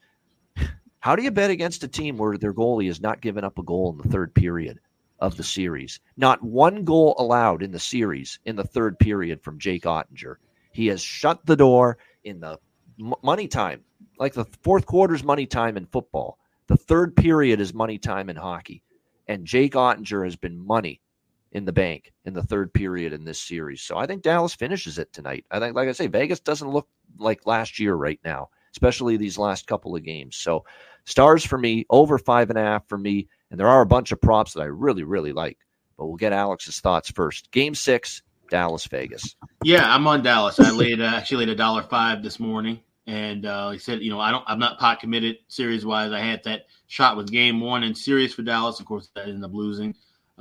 how do you bet against a team where their goalie has not given up a goal in the third period of the series? Not one goal allowed in the series in the third period from Jake Ottinger. He has shut the door in the money time, like the fourth quarter is money time in football. The third period is money time in hockey. And Jake Ottinger has been money in the bank in the third period in this series. So I think Dallas finishes it tonight. I think, like I say, Vegas doesn't look like last year right now, especially these last couple of games. So Stars for me, over 5.5 for me. And there are a bunch of props that I really, really like. But we'll get Alex's thoughts first. Game 6, Dallas, Vegas. Yeah, I'm on Dallas. I actually laid $1.05 this morning. And he said, I'm not pot committed series wise. I had that shot with game 1 in series for Dallas. Of course, that ended up losing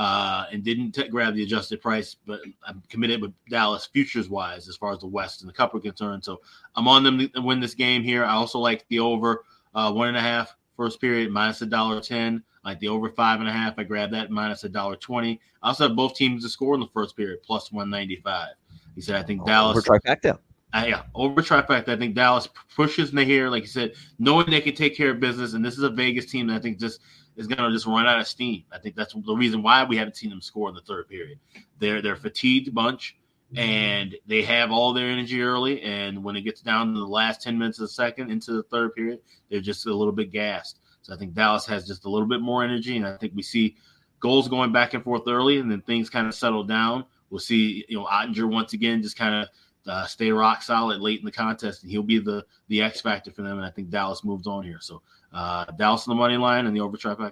and didn't grab the adjusted price. But I'm committed with Dallas futures wise as far as the West and the Cup are concerned. So I'm on them to win this game here. I also like the over 1.5 first period minus $1.10. I like the over 5.5. I grabbed that minus $1.20. I also have both teams to score in the first period plus 195. He said, I think Dallas. Over trifecta. Over trifecta. I think Dallas pushes in here, like you said, knowing they can take care of business. And this is a Vegas team that I think just is going to just run out of steam. I think that's the reason why we haven't seen them score in the third period. They're a fatigued bunch, and they have all their energy early. And when it gets down to the last 10 minutes of the second into the third period, they're just a little bit gassed. So I think Dallas has just a little bit more energy, and I think we see goals going back and forth early, and then things kind of settle down. We'll see, Ottinger once again just kind of stay rock solid late in the contest, and he'll be the X factor for them. And I think Dallas moves on here. So Dallas on the money line and the over trifecta.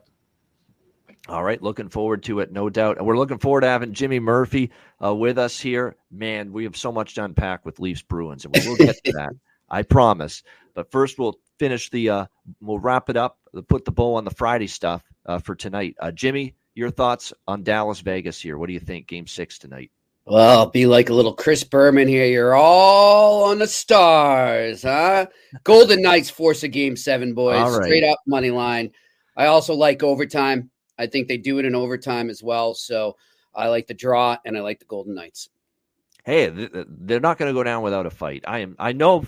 All right, looking forward to it, no doubt. And we're looking forward to having Jimmy Murphy with us here. Man, we have so much to unpack with Leafs Bruins, and we'll get to that, I promise. But first, we'll finish we'll wrap it up, put the bow on the Friday stuff for tonight. Jimmy, your thoughts on Dallas Vegas here? What do you think, Game 6 tonight? Well, I'll be like a little Chris Berman here. You're all on the Stars, huh? Golden Knights force a Game 7, boys. Right. Straight up money line. I also like overtime. I think they do it in overtime as well. So I like the draw, and I like the Golden Knights. Hey, they're not going to go down without a fight. I know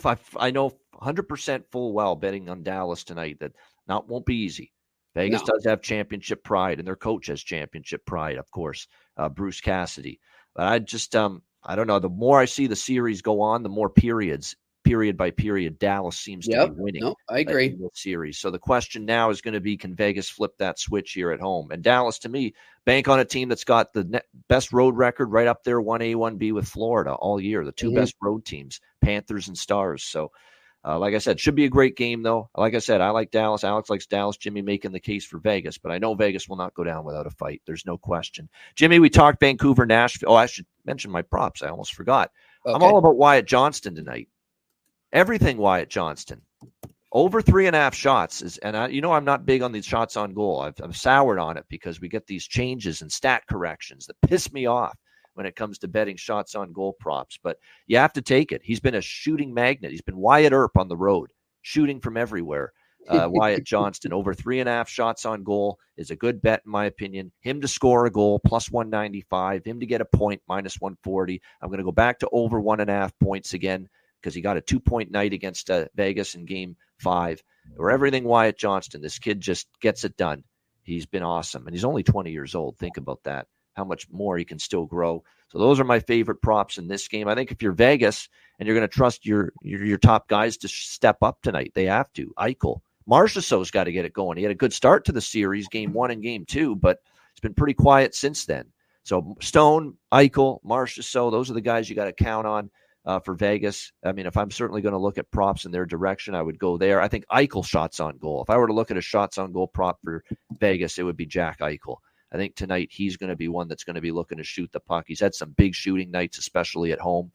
100% full well betting on Dallas tonight that won't be easy. Vegas does have championship pride, and their coach has championship pride, of course, Bruce Cassidy. But I just, I don't know. The more I see the series go on, the more period by period, Dallas seems to be winning. No, I agree. In the series. So the question now is going to be, can Vegas flip that switch here at home? And Dallas, to me, bank on a team that's got the best road record right up there, 1A, 1B with Florida all year. The two best road teams, Panthers and Stars. So, like I said, should be a great game, though. Like I said, I like Dallas. Alex likes Dallas. Jimmy making the case for Vegas. But I know Vegas will not go down without a fight. There's no question. Jimmy, we talked Vancouver, Nashville. Oh, I should mention my props. I almost forgot. Okay. I'm all about Wyatt Johnston tonight. Everything Wyatt Johnston. Over 3.5 shots. I'm not big on these shots on goal. I've soured on it because we get these changes and stat corrections that piss me off when it comes to betting shots on goal props. But you have to take it. He's been a shooting magnet. He's been Wyatt Earp on the road, shooting from everywhere. Wyatt Johnston, over 3.5 shots on goal is a good bet, in my opinion. Him to score a goal, plus 195. Him to get a point, minus 140. I'm going to go back to over 1.5 points again because he got a 2-point night against Vegas in Game 5. Or everything Wyatt Johnston. This kid just gets it done. He's been awesome. And he's only 20 years old. Think about that. How much more he can still grow. So those are my favorite props in this game. I think if you're Vegas and you're going to trust your top guys to step up tonight, they have to. Eichel. Marchessault's got to get it going. He had a good start to the series, Game 1 and Game 2, but it's been pretty quiet since then. So Stone, Eichel, Marchessault, those are the guys you got to count on for Vegas. I mean, if I'm certainly going to look at props in their direction, I would go there. I think Eichel shots on goal. If I were to look at a shots on goal prop for Vegas, it would be Jack Eichel. I think tonight he's going to be one that's going to be looking to shoot the puck. He's had some big shooting nights, especially at home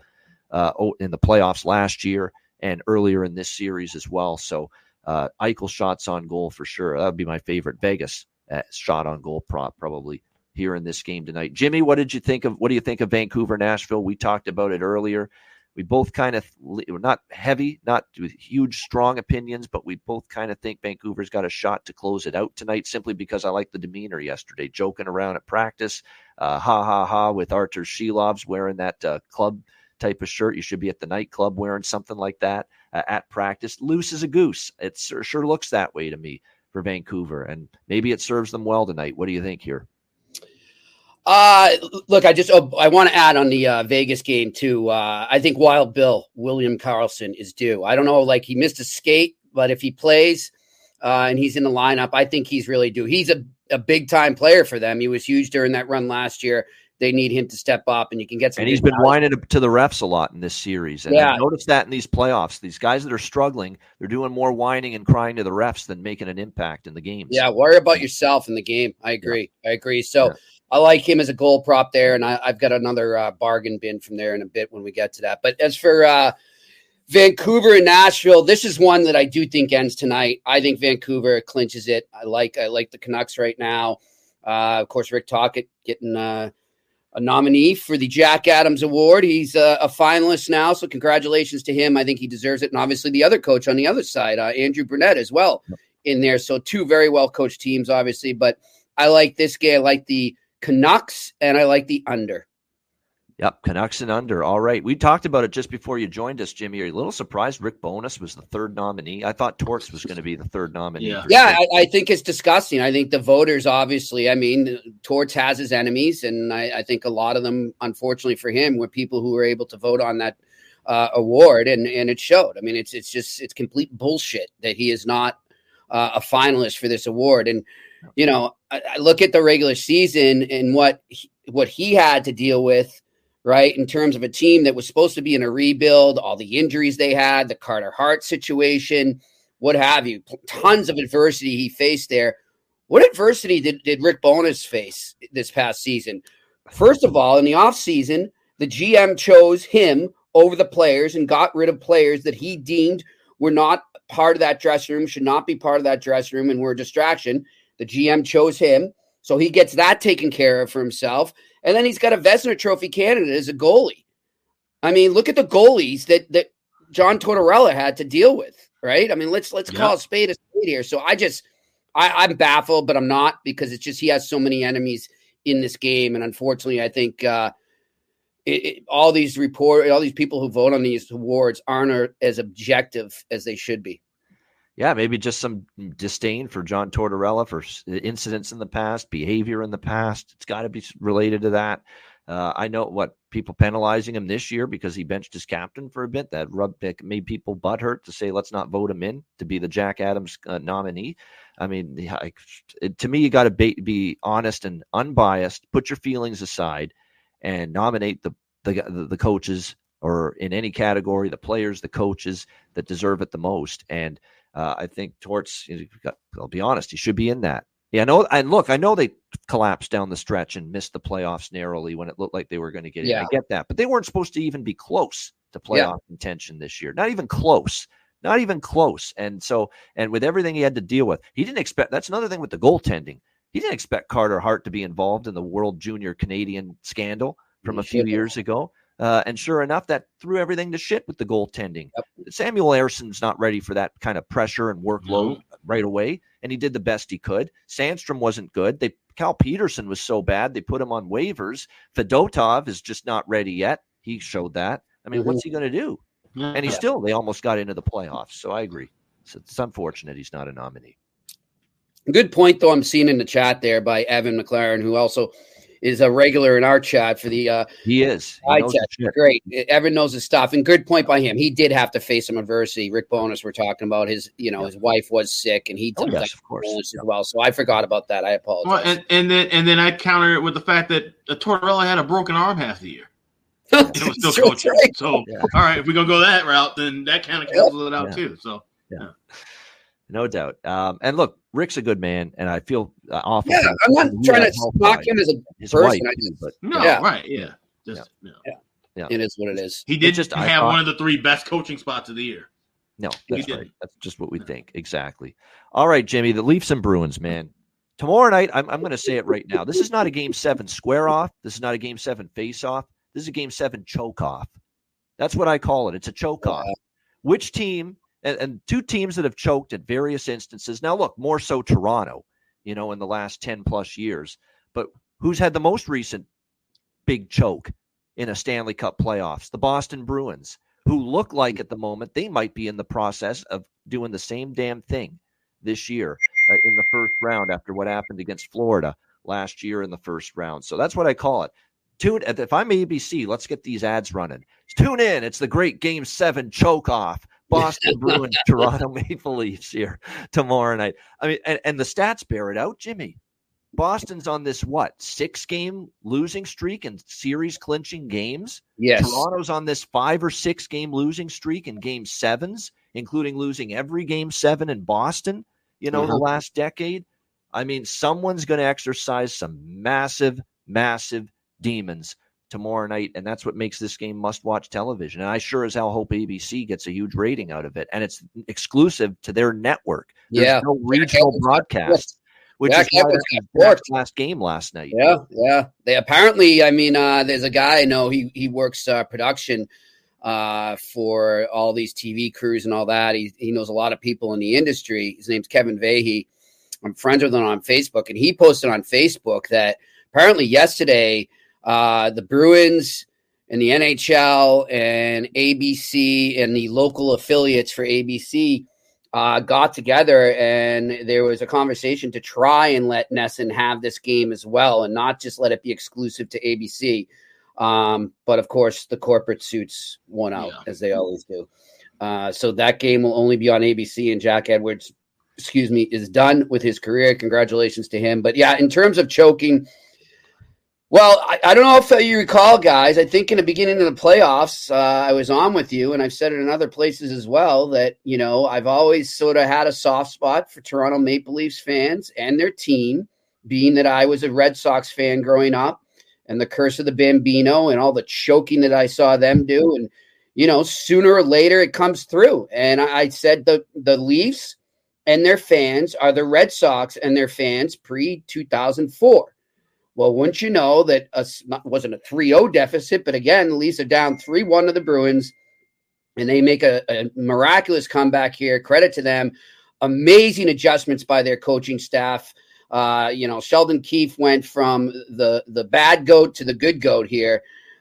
in the playoffs last year and earlier in this series as well. So Eichel shots on goal for sure. That would be my favorite Vegas shot on goal prop probably here in this game tonight. Jimmy, what do you think of Vancouver, Nashville? We talked about it earlier. we both kind of, we're not heavy, not with huge, strong opinions, but we both kind of think Vancouver's got a shot to close it out tonight, simply because I like the demeanor yesterday, joking around at practice, with Artur Shilovs wearing that club type of shirt. You should be at the nightclub wearing something like that at practice. Loose as a goose. It sure looks that way to me for Vancouver, and maybe it serves them well tonight. What do you think here? Look, I want to add on the Vegas game too. I think Wild Bill, William Karlsson, is due. I don't know, like he missed a skate, but if he plays and he's in the lineup, I think he's really due. He's a big time player for them. He was huge during that run last year. They need him to step up, and you can get some. And he's been whining to the refs a lot in this series. And I've noticed that in these playoffs, these guys that are struggling, they're doing more whining and crying to the refs than making an impact in the games. Yeah, worry about yourself in the game. I agree. So I like him as a goal prop there, and I've got another bargain bin from there in a bit when we get to that. But as for Vancouver and Nashville, this is one that I do think ends tonight. I think Vancouver clinches it. I like the Canucks right now. Of course, Rick Tocchet getting a nominee for the Jack Adams Award. He's a finalist now, so congratulations to him. I think he deserves it. And obviously the other coach on the other side, Andrew Brunette as well in there. So two very well-coached teams, obviously. But I like this game. I like the Canucks, and I like the under. Yep, Canucks and under. All right. We talked about it just before you joined us, Jimmy. Are you a little surprised Rick Bowness was the third nominee? I thought Torts was going to be the third nominee. Yeah, I think it's disgusting. I think the voters, obviously, I mean, Torts has his enemies, and I think a lot of them, unfortunately for him, were people who were able to vote on that award, and it showed. I mean, it's complete bullshit that he is not a finalist for this award. And, you know, I look at the regular season and what he had to deal with, right, in terms of a team that was supposed to be in a rebuild, all the injuries they had, the Carter Hart situation, what have you, tons of adversity he faced there. What adversity did Rick Bowness face this past season? First of all, in the offseason, the GM chose him over the players and got rid of players that he deemed were not part of that dressing room, should not be part of that dressing room, and were a distraction. The GM chose him, so he gets that taken care of for himself. And then he's got a Vezina Trophy candidate as a goalie. I mean, look at the goalies that John Tortorella had to deal with, right? I mean, let's call a spade here. So I'm baffled, but I'm not, because it's just he has so many enemies in this game. And unfortunately, I think all these people who vote on these awards aren't as objective as they should be. Yeah, maybe just some disdain for John Tortorella for incidents in the past, behavior in the past. It's got to be related to that. I know people penalizing him this year because he benched his captain for a bit. That made people butthurt to say, let's not vote him in to be the Jack Adams nominee. I mean, to me, you got to be honest and unbiased, put your feelings aside, and nominate the coaches, or in any category, the players, the coaches that deserve it the most. And I think Torts, I'll be honest, he should be in that. Yeah, I know they collapsed down the stretch and missed the playoffs narrowly when it looked like they were going to get in. I get that. But they weren't supposed to even be close to playoff contention this year. Not even close. And with everything he had to deal with, he didn't expect, that's another thing with the goaltending. He didn't expect Carter Hart to be involved in the World Junior Canadian scandal from a few years ago. And sure enough, that threw everything to shit with the goaltending. Yep. Samuel Erson's not ready for that kind of pressure and workload right away, and he did the best he could. Sandstrom wasn't good. Cal Peterson was so bad, they put him on waivers. Fedotov is just not ready yet. He showed that. I mean, what's he going to do? And they almost got into the playoffs. So I agree. So it's unfortunate he's not a nominee. Good point, though, I'm seeing in the chat there by Evan McLaren, who also is a regular in our chat for the he is. Great. Evan knows his stuff. And good point by him. He did have to face some adversity. Rick Bowness, we're talking about his wife was sick, and he took that of course as well. So I forgot about that. I apologize. Well, and then I counter it with the fact that Tortorella had a broken arm half the year. It was still coaching. Right. So all right, if we're gonna go that route, then that kind of cancels it out too. So no doubt. And look, Rick's a good man, and I feel awful. Yeah, I'm not trying to knock him as a person. It is what it is. He did just have one of the 3 best coaching spots of the year. No, that's right. That's just what we think. Exactly. All right, Jimmy, the Leafs and Bruins, man. Tomorrow night, I'm going to say it right now. This is not a Game 7 square off. This is not a Game 7 face off. This is a Game 7 choke off. That's what I call it. It's a choke-off. Which team, and two teams that have choked at various instances. Now, look, more so Toronto, in the last 10-plus years. But who's had the most recent big choke in a Stanley Cup playoffs? The Boston Bruins, who look like at the moment they might be in the process of doing the same damn thing this year in the first round after what happened against Florida last year in the first round. So that's what I call it. If I'm ABC, let's get these ads running. Tune in. It's the great Game 7 choke-off. Boston Bruins, Toronto Maple Leafs here tomorrow night. I mean, and the stats bear it out, Jimmy. Boston's on this, 6-game losing streak in series-clinching games? Yes. Toronto's on this 5 or 6-game losing streak in Game 7s, including losing every Game 7 in Boston, the last decade. I mean, someone's going to exercise some massive, massive demons tomorrow night, and that's what makes this game must-watch television. And I sure as hell hope ABC gets a huge rating out of it, and it's exclusive to their network. There's no regional broadcast, which is why last game last night. Yeah. They apparently, there's a guy I know, he works production for all these TV crews and all that. He knows a lot of people in the industry. His name's Kevin Vahey. I'm friends with him on Facebook, and he posted on Facebook that apparently yesterday the Bruins and the NHL and ABC and the local affiliates for ABC got together, and there was a conversation to try and let NESN have this game as well and not just let it be exclusive to ABC. But, of course, the corporate suits won out, as they always do. So that game will only be on ABC, and Jack Edwards, is done with his career. Congratulations to him. But, in terms of choking – well, I don't know if you recall, guys. I think in the beginning of the playoffs, I was on with you, and I've said it in other places as well, that, I've always sort of had a soft spot for Toronto Maple Leafs fans and their team, being that I was a Red Sox fan growing up, and the curse of the Bambino and all the choking that I saw them do. And, sooner or later it comes through. And I said the Leafs and their fans are the Red Sox and their fans pre-2004. Well, wouldn't you know that wasn't a 3-0 deficit, but again, the Leafs are down 3-1 to the Bruins, and they make a miraculous comeback here. Credit to them. Amazing adjustments by their coaching staff. Sheldon Keefe went from the bad goat to the good goat here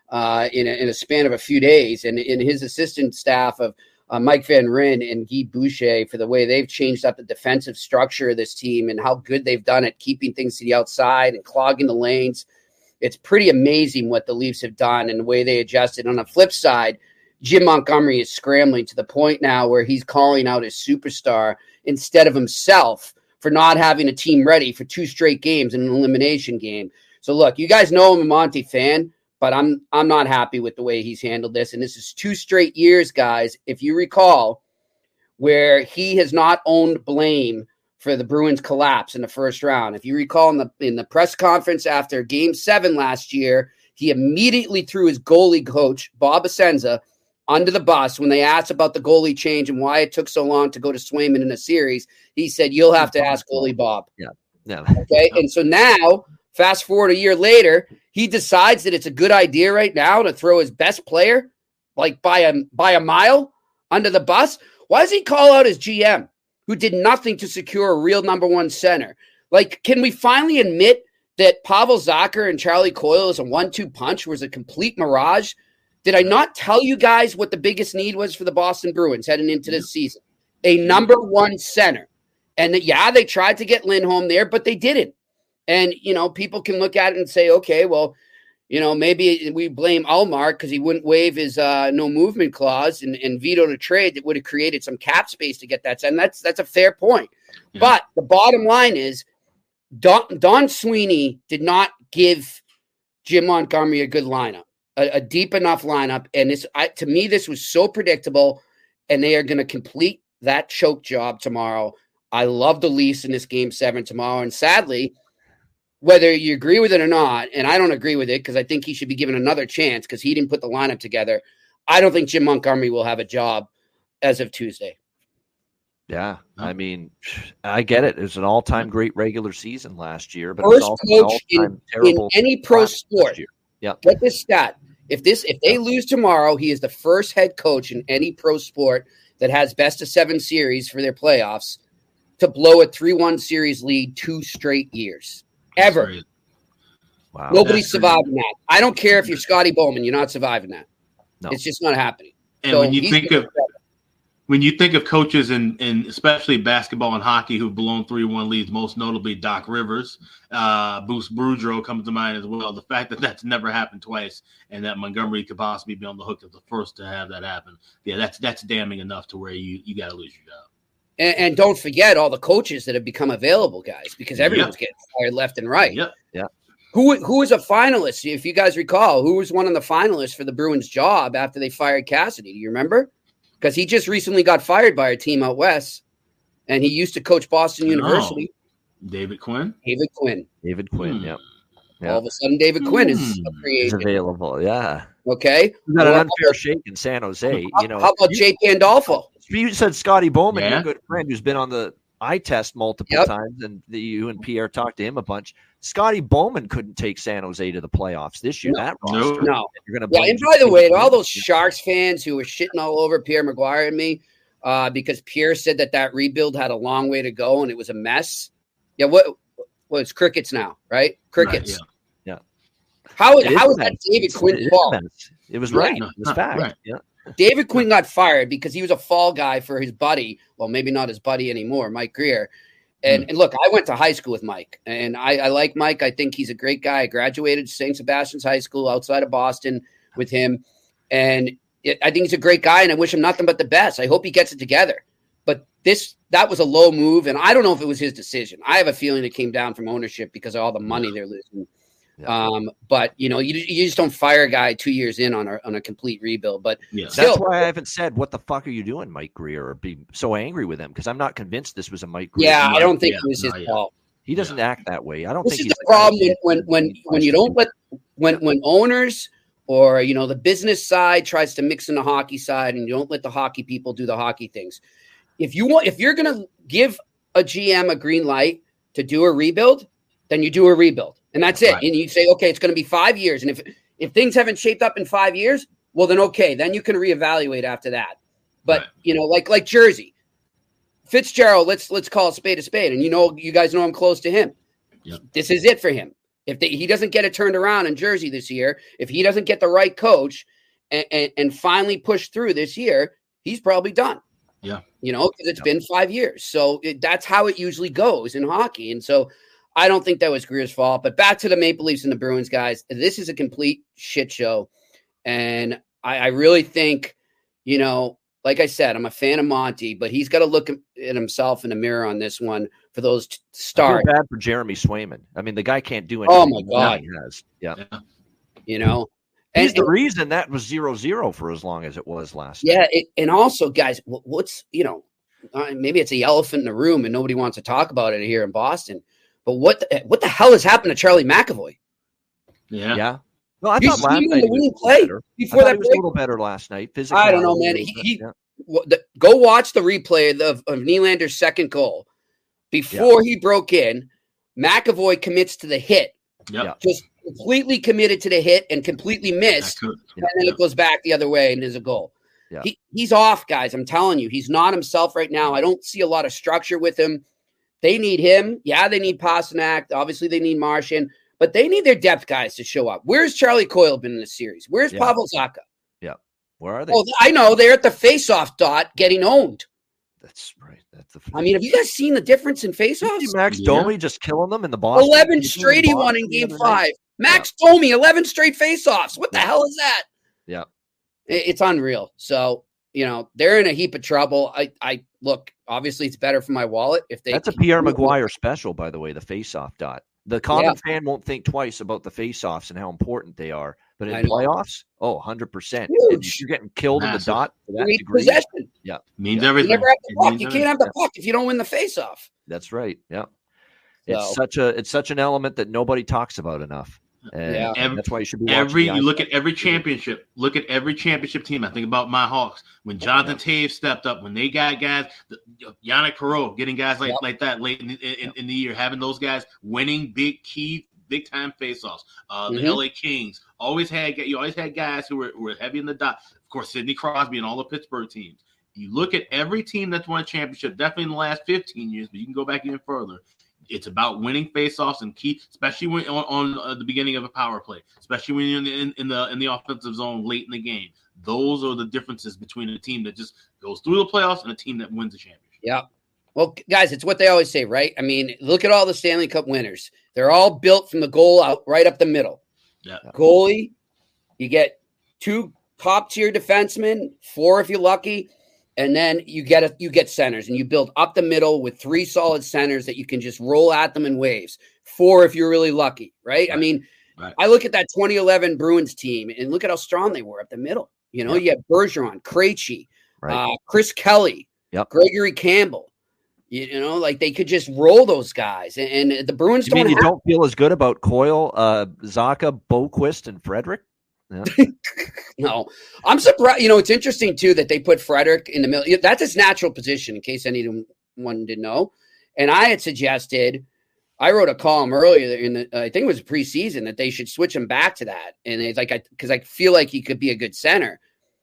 in a span of a few days, and in his assistant staff of Mike Van Ryn and Guy Boucher for the way they've changed up the defensive structure of this team and how good they've done at keeping things to the outside and clogging the lanes. It's pretty amazing what the Leafs have done and the way they adjusted. On the flip side, Jim Montgomery is scrambling to the point now where he's calling out his superstar instead of himself for not having a team ready for 2 straight games in an elimination game. So look, you guys know I'm a Monty fan, but I'm not happy with the way he's handled this. And this is 2 straight years, guys, if you recall, where he has not owned blame for the Bruins collapse in the first round. If you recall in the press conference after Game 7 last year, he immediately threw his goalie coach, Bob Essenza, under the bus when they asked about the goalie change and why it took so long to go to Swayman in a series. He said, "You'll have to ask goalie Bob." Yeah. Okay. And so now, fast forward a year later, he decides that it's a good idea right now to throw his best player, like by a mile, under the bus. Why does he call out his GM, who did nothing to secure a real number 1 center? Like, can we finally admit that Pavel Zacher and Charlie Coyle as a 1-2 punch was a complete mirage? Did I not tell you guys what the biggest need was for the Boston Bruins heading into this season? A number 1 center. And they tried to get Lindholm there, but they didn't. And, people can look at it and say, okay, well, maybe we blame Allmark because he wouldn't waive his no movement clause and veto the trade that would have created some cap space to get that. And that's a fair point. Yeah. But the bottom line is Don Sweeney did not give Jim Montgomery a good lineup, a deep enough lineup. And to me, this was so predictable, and they are going to complete that choke job tomorrow. I love the Leafs in this Game 7 tomorrow. And sadly, whether you agree with it or not, and I don't agree with it because I think he should be given another chance because he didn't put the lineup together, I don't think Jim Montgomery will have a job as of Tuesday. Yeah, I mean, I get it. It was an all-time great regular season last year, but first it was also coach in any pro sport. Yeah. Get this stat. If they lose tomorrow, he is the first head coach in any pro sport that has best of 7 series for their playoffs to blow a 3-1 series lead 2 straight years. Ever. Wow. Nobody's surviving that. I don't care if you're Scotty Bowman, you're not surviving that. No. It's just not happening. And So when you think of coaches in especially basketball and hockey who've blown 3-1 leads, most notably Doc Rivers, Bruce Boudreau comes to mind as well. The fact that that's never happened twice and that Montgomery could possibly be on the hook as the first to have that happen, yeah, that's damning enough to where you got to lose your job. And don't forget all the coaches that have become available, guys, because everyone's getting fired left and right. Yeah. Who was a finalist? If you guys recall, who was one of the finalists for the Bruins job after they fired Cassidy? Do you remember? Because he just recently got fired by a team out west, and he used to coach Boston University. David Quinn? David Quinn. Yeah. All of a sudden, David Quinn is a free He's agent. available, yeah. Okay. You got an unfair shake in San Jose. How about Jake Pandolfo? You said Scotty Bowman, your good friend who's been on the eye test multiple times, and you and Pierre talked to him a bunch. Scotty Bowman couldn't take San Jose to the playoffs this year. That roster. No. You're gonna and by the way, to all those Sharks fans who were shitting all over Pierre Maguire and me, because Pierre said that rebuild had a long way to go and it was a mess. Yeah, it's crickets now, right? Crickets. Right, yeah. How is that David Quinn's fault? It was right. It was fact. Right. Yeah. David Quinn got fired because he was a fall guy for his buddy. Well, maybe not his buddy anymore, Mike Greer. And look, I went to high school with Mike, and I like Mike. I think he's a great guy. I graduated St. Sebastian's High School outside of Boston with him. And I think he's a great guy, and I wish him nothing but the best. I hope he gets it together. But that was a low move, and I don't know if it was his decision. I have a feeling it came down from ownership because of all the money they're losing. Yeah. But you just don't fire a guy 2 years in on a complete rebuild. But still, that's why I haven't said what the fuck are you doing, Mike Greer, or be so angry with him because I'm not convinced this was a Mike Greer. Yeah, I don't think it was his fault. He doesn't act that way. I don't this think is the problem when you don't let when owners or the business side tries to mix in the hockey side and you don't let the hockey people do the hockey things. If you're gonna give a GM a green light to do a rebuild, then you do a rebuild. And that's it. Right. And you say, okay, it's going to be 5 years. And if things haven't shaped up in 5 years, well, then okay, then you can reevaluate after that. But like Jersey, Fitzgerald, let's call a spade. And you guys know I'm close to him. Yep. This is it for him. If he doesn't get it turned around in Jersey this year, if he doesn't get the right coach and finally push through this year, he's probably done. Yeah, because it's been 5 years. So that's how it usually goes in hockey. And so I don't think that was Greer's fault. But back to the Maple Leafs and the Bruins, guys. This is a complete shit show. And I really think, like I said, I'm a fan of Monty, but he's got to look at himself in the mirror on this one for those stars. I feel bad for Jeremy Swayman. I mean, the guy can't do anything. Oh, my God. He has. Yeah. He's the reason that was 0-0 for as long as it was last night. Yeah, and also, guys, what's, maybe it's the elephant in the room and nobody wants to talk about it here in Boston. But what the hell has happened to Charlie McAvoy? Yeah. Well, I thought last night he was a little better last night. Physically, I don't know, man. Go watch the replay of Nylander's second goal. Before he broke in, McAvoy commits to the hit. Yeah. Just completely committed to the hit and completely missed. And then it goes back the other way and there's a goal. Yeah. He's off, guys. I'm telling you. He's not himself right now. I don't see a lot of structure with him. They need him. Yeah, they need Pasternak. Obviously, they need Martian. But they need their depth guys to show up. Where's Charlie Coyle been in this series? Where's Pavel Zacha? Yeah. Where are they? Oh, I know. They're at the face-off dot getting owned. That's right. I mean, have you guys seen the difference in face-offs? Max Domi just killing them in the Boston. 11 straight he won in Game 5. Max Domi, 11 straight face-offs. What the hell is that? Yeah. It's unreal. So, they're in a heap of trouble. I look, obviously it's better for my wallet if they. That's a Pierre Maguire special, by the way, the face-off dot. The common fan won't think twice about the face-offs and how important they are. But in playoffs, 100%. If you're getting killed in the dot to that degree. Possession. Yeah. Means everything. You never have the puck. You can't have the puck if you don't win the face-off. That's right. Yeah. It's such an element that nobody talks about enough. And that's why you should be you look at every championship. Look at every championship team. I think about my Hawks when Jonathan Taves stepped up, when they got guys, Yannick Perreault getting guys like that late in the year, having those guys winning big time faceoffs. The LA Kings, always had guys who were heavy in the dot. Of course, Sidney Crosby and all the Pittsburgh teams. You look at every team that's won a championship, definitely in the last 15 years, but you can go back even further. It's about winning faceoffs and key, especially when on the beginning of a power play, especially when you're in the offensive zone late in the game. Those are the differences between a team that just goes through the playoffs and a team that wins the championship. Yeah. Well, guys, it's what they always say, right? I mean, look at all the Stanley Cup winners. They're all built from the goal out right up the middle. Yeah. Goalie, you get 2 top-tier defensemen, 4 if you're lucky, and then you get centers, and you build up the middle with 3 solid centers that you can just roll at them in waves. 4 if you're really lucky, right? I mean, I look at that 2011 Bruins team, and look at how strong they were up the middle. You know, you have Bergeron, Krejci, Chris Kelly, Gregory Campbell. You know, like they could just roll those guys, and the Bruins don't feel as good about Coyle, Zacha, Boquist, and Frederick? Yeah. No, I'm surprised. You know, it's interesting too that they put Frederick in the middle. That's his natural position, in case anyone didn't know. And I had suggested, I wrote a column earlier I think it was preseason, that they should switch him back to that. And it's like, because I feel like he could be a good center.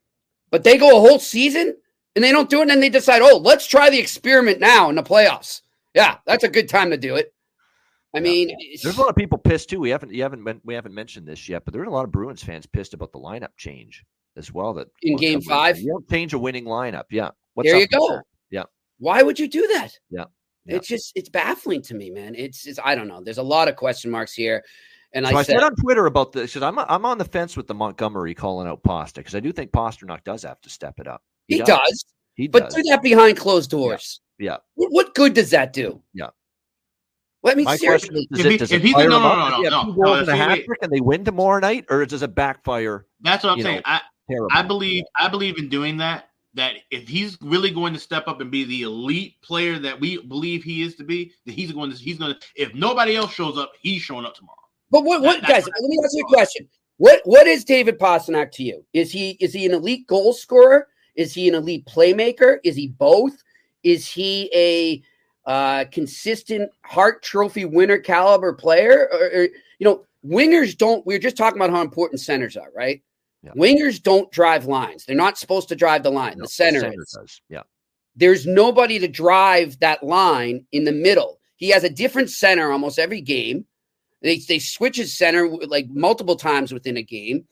But they go a whole season and they don't do it, and then they decide, oh, let's try the experiment now in the playoffs. Yeah, that's a good time to do it. I mean, there's a lot of people pissed too. We haven't mentioned this yet, but there's a lot of Bruins fans pissed about the lineup change as well. That in Game 5, you don't change a winning lineup. Yeah, there you go. Yeah, why would you do that? Yeah. It's baffling to me, man. It's I don't know. There's a lot of question marks here. And so I said on Twitter about this, because I'm on the fence with the Montgomery calling out Pastrnak, because I do think Pastrnak does have to step it up. He does. But do that behind closed doors. Yeah. What good does that do? Yeah. Well, I mean, seriously. Does it fire them up? No. And they win tomorrow night, or does it backfire? That's what I'm saying. I believe in doing that. That if he's really going to step up and be the elite player that we believe he is to be, that he's going to. If nobody else shows up, he's showing up tomorrow. But what guys? Let me ask you a question. What is David Pastrnak to you? Is he an elite goal scorer? Is he an elite playmaker? Is he both? Is he a consistent Hart Trophy winner caliber player? Or wingers don't. We were just talking about how important centers are, right? Yeah. Wingers don't drive lines. They're not supposed to drive the line. No, the center does. Yeah. There's nobody to drive that line in the middle. He has a different center almost every game. They switch his center like multiple times within a game.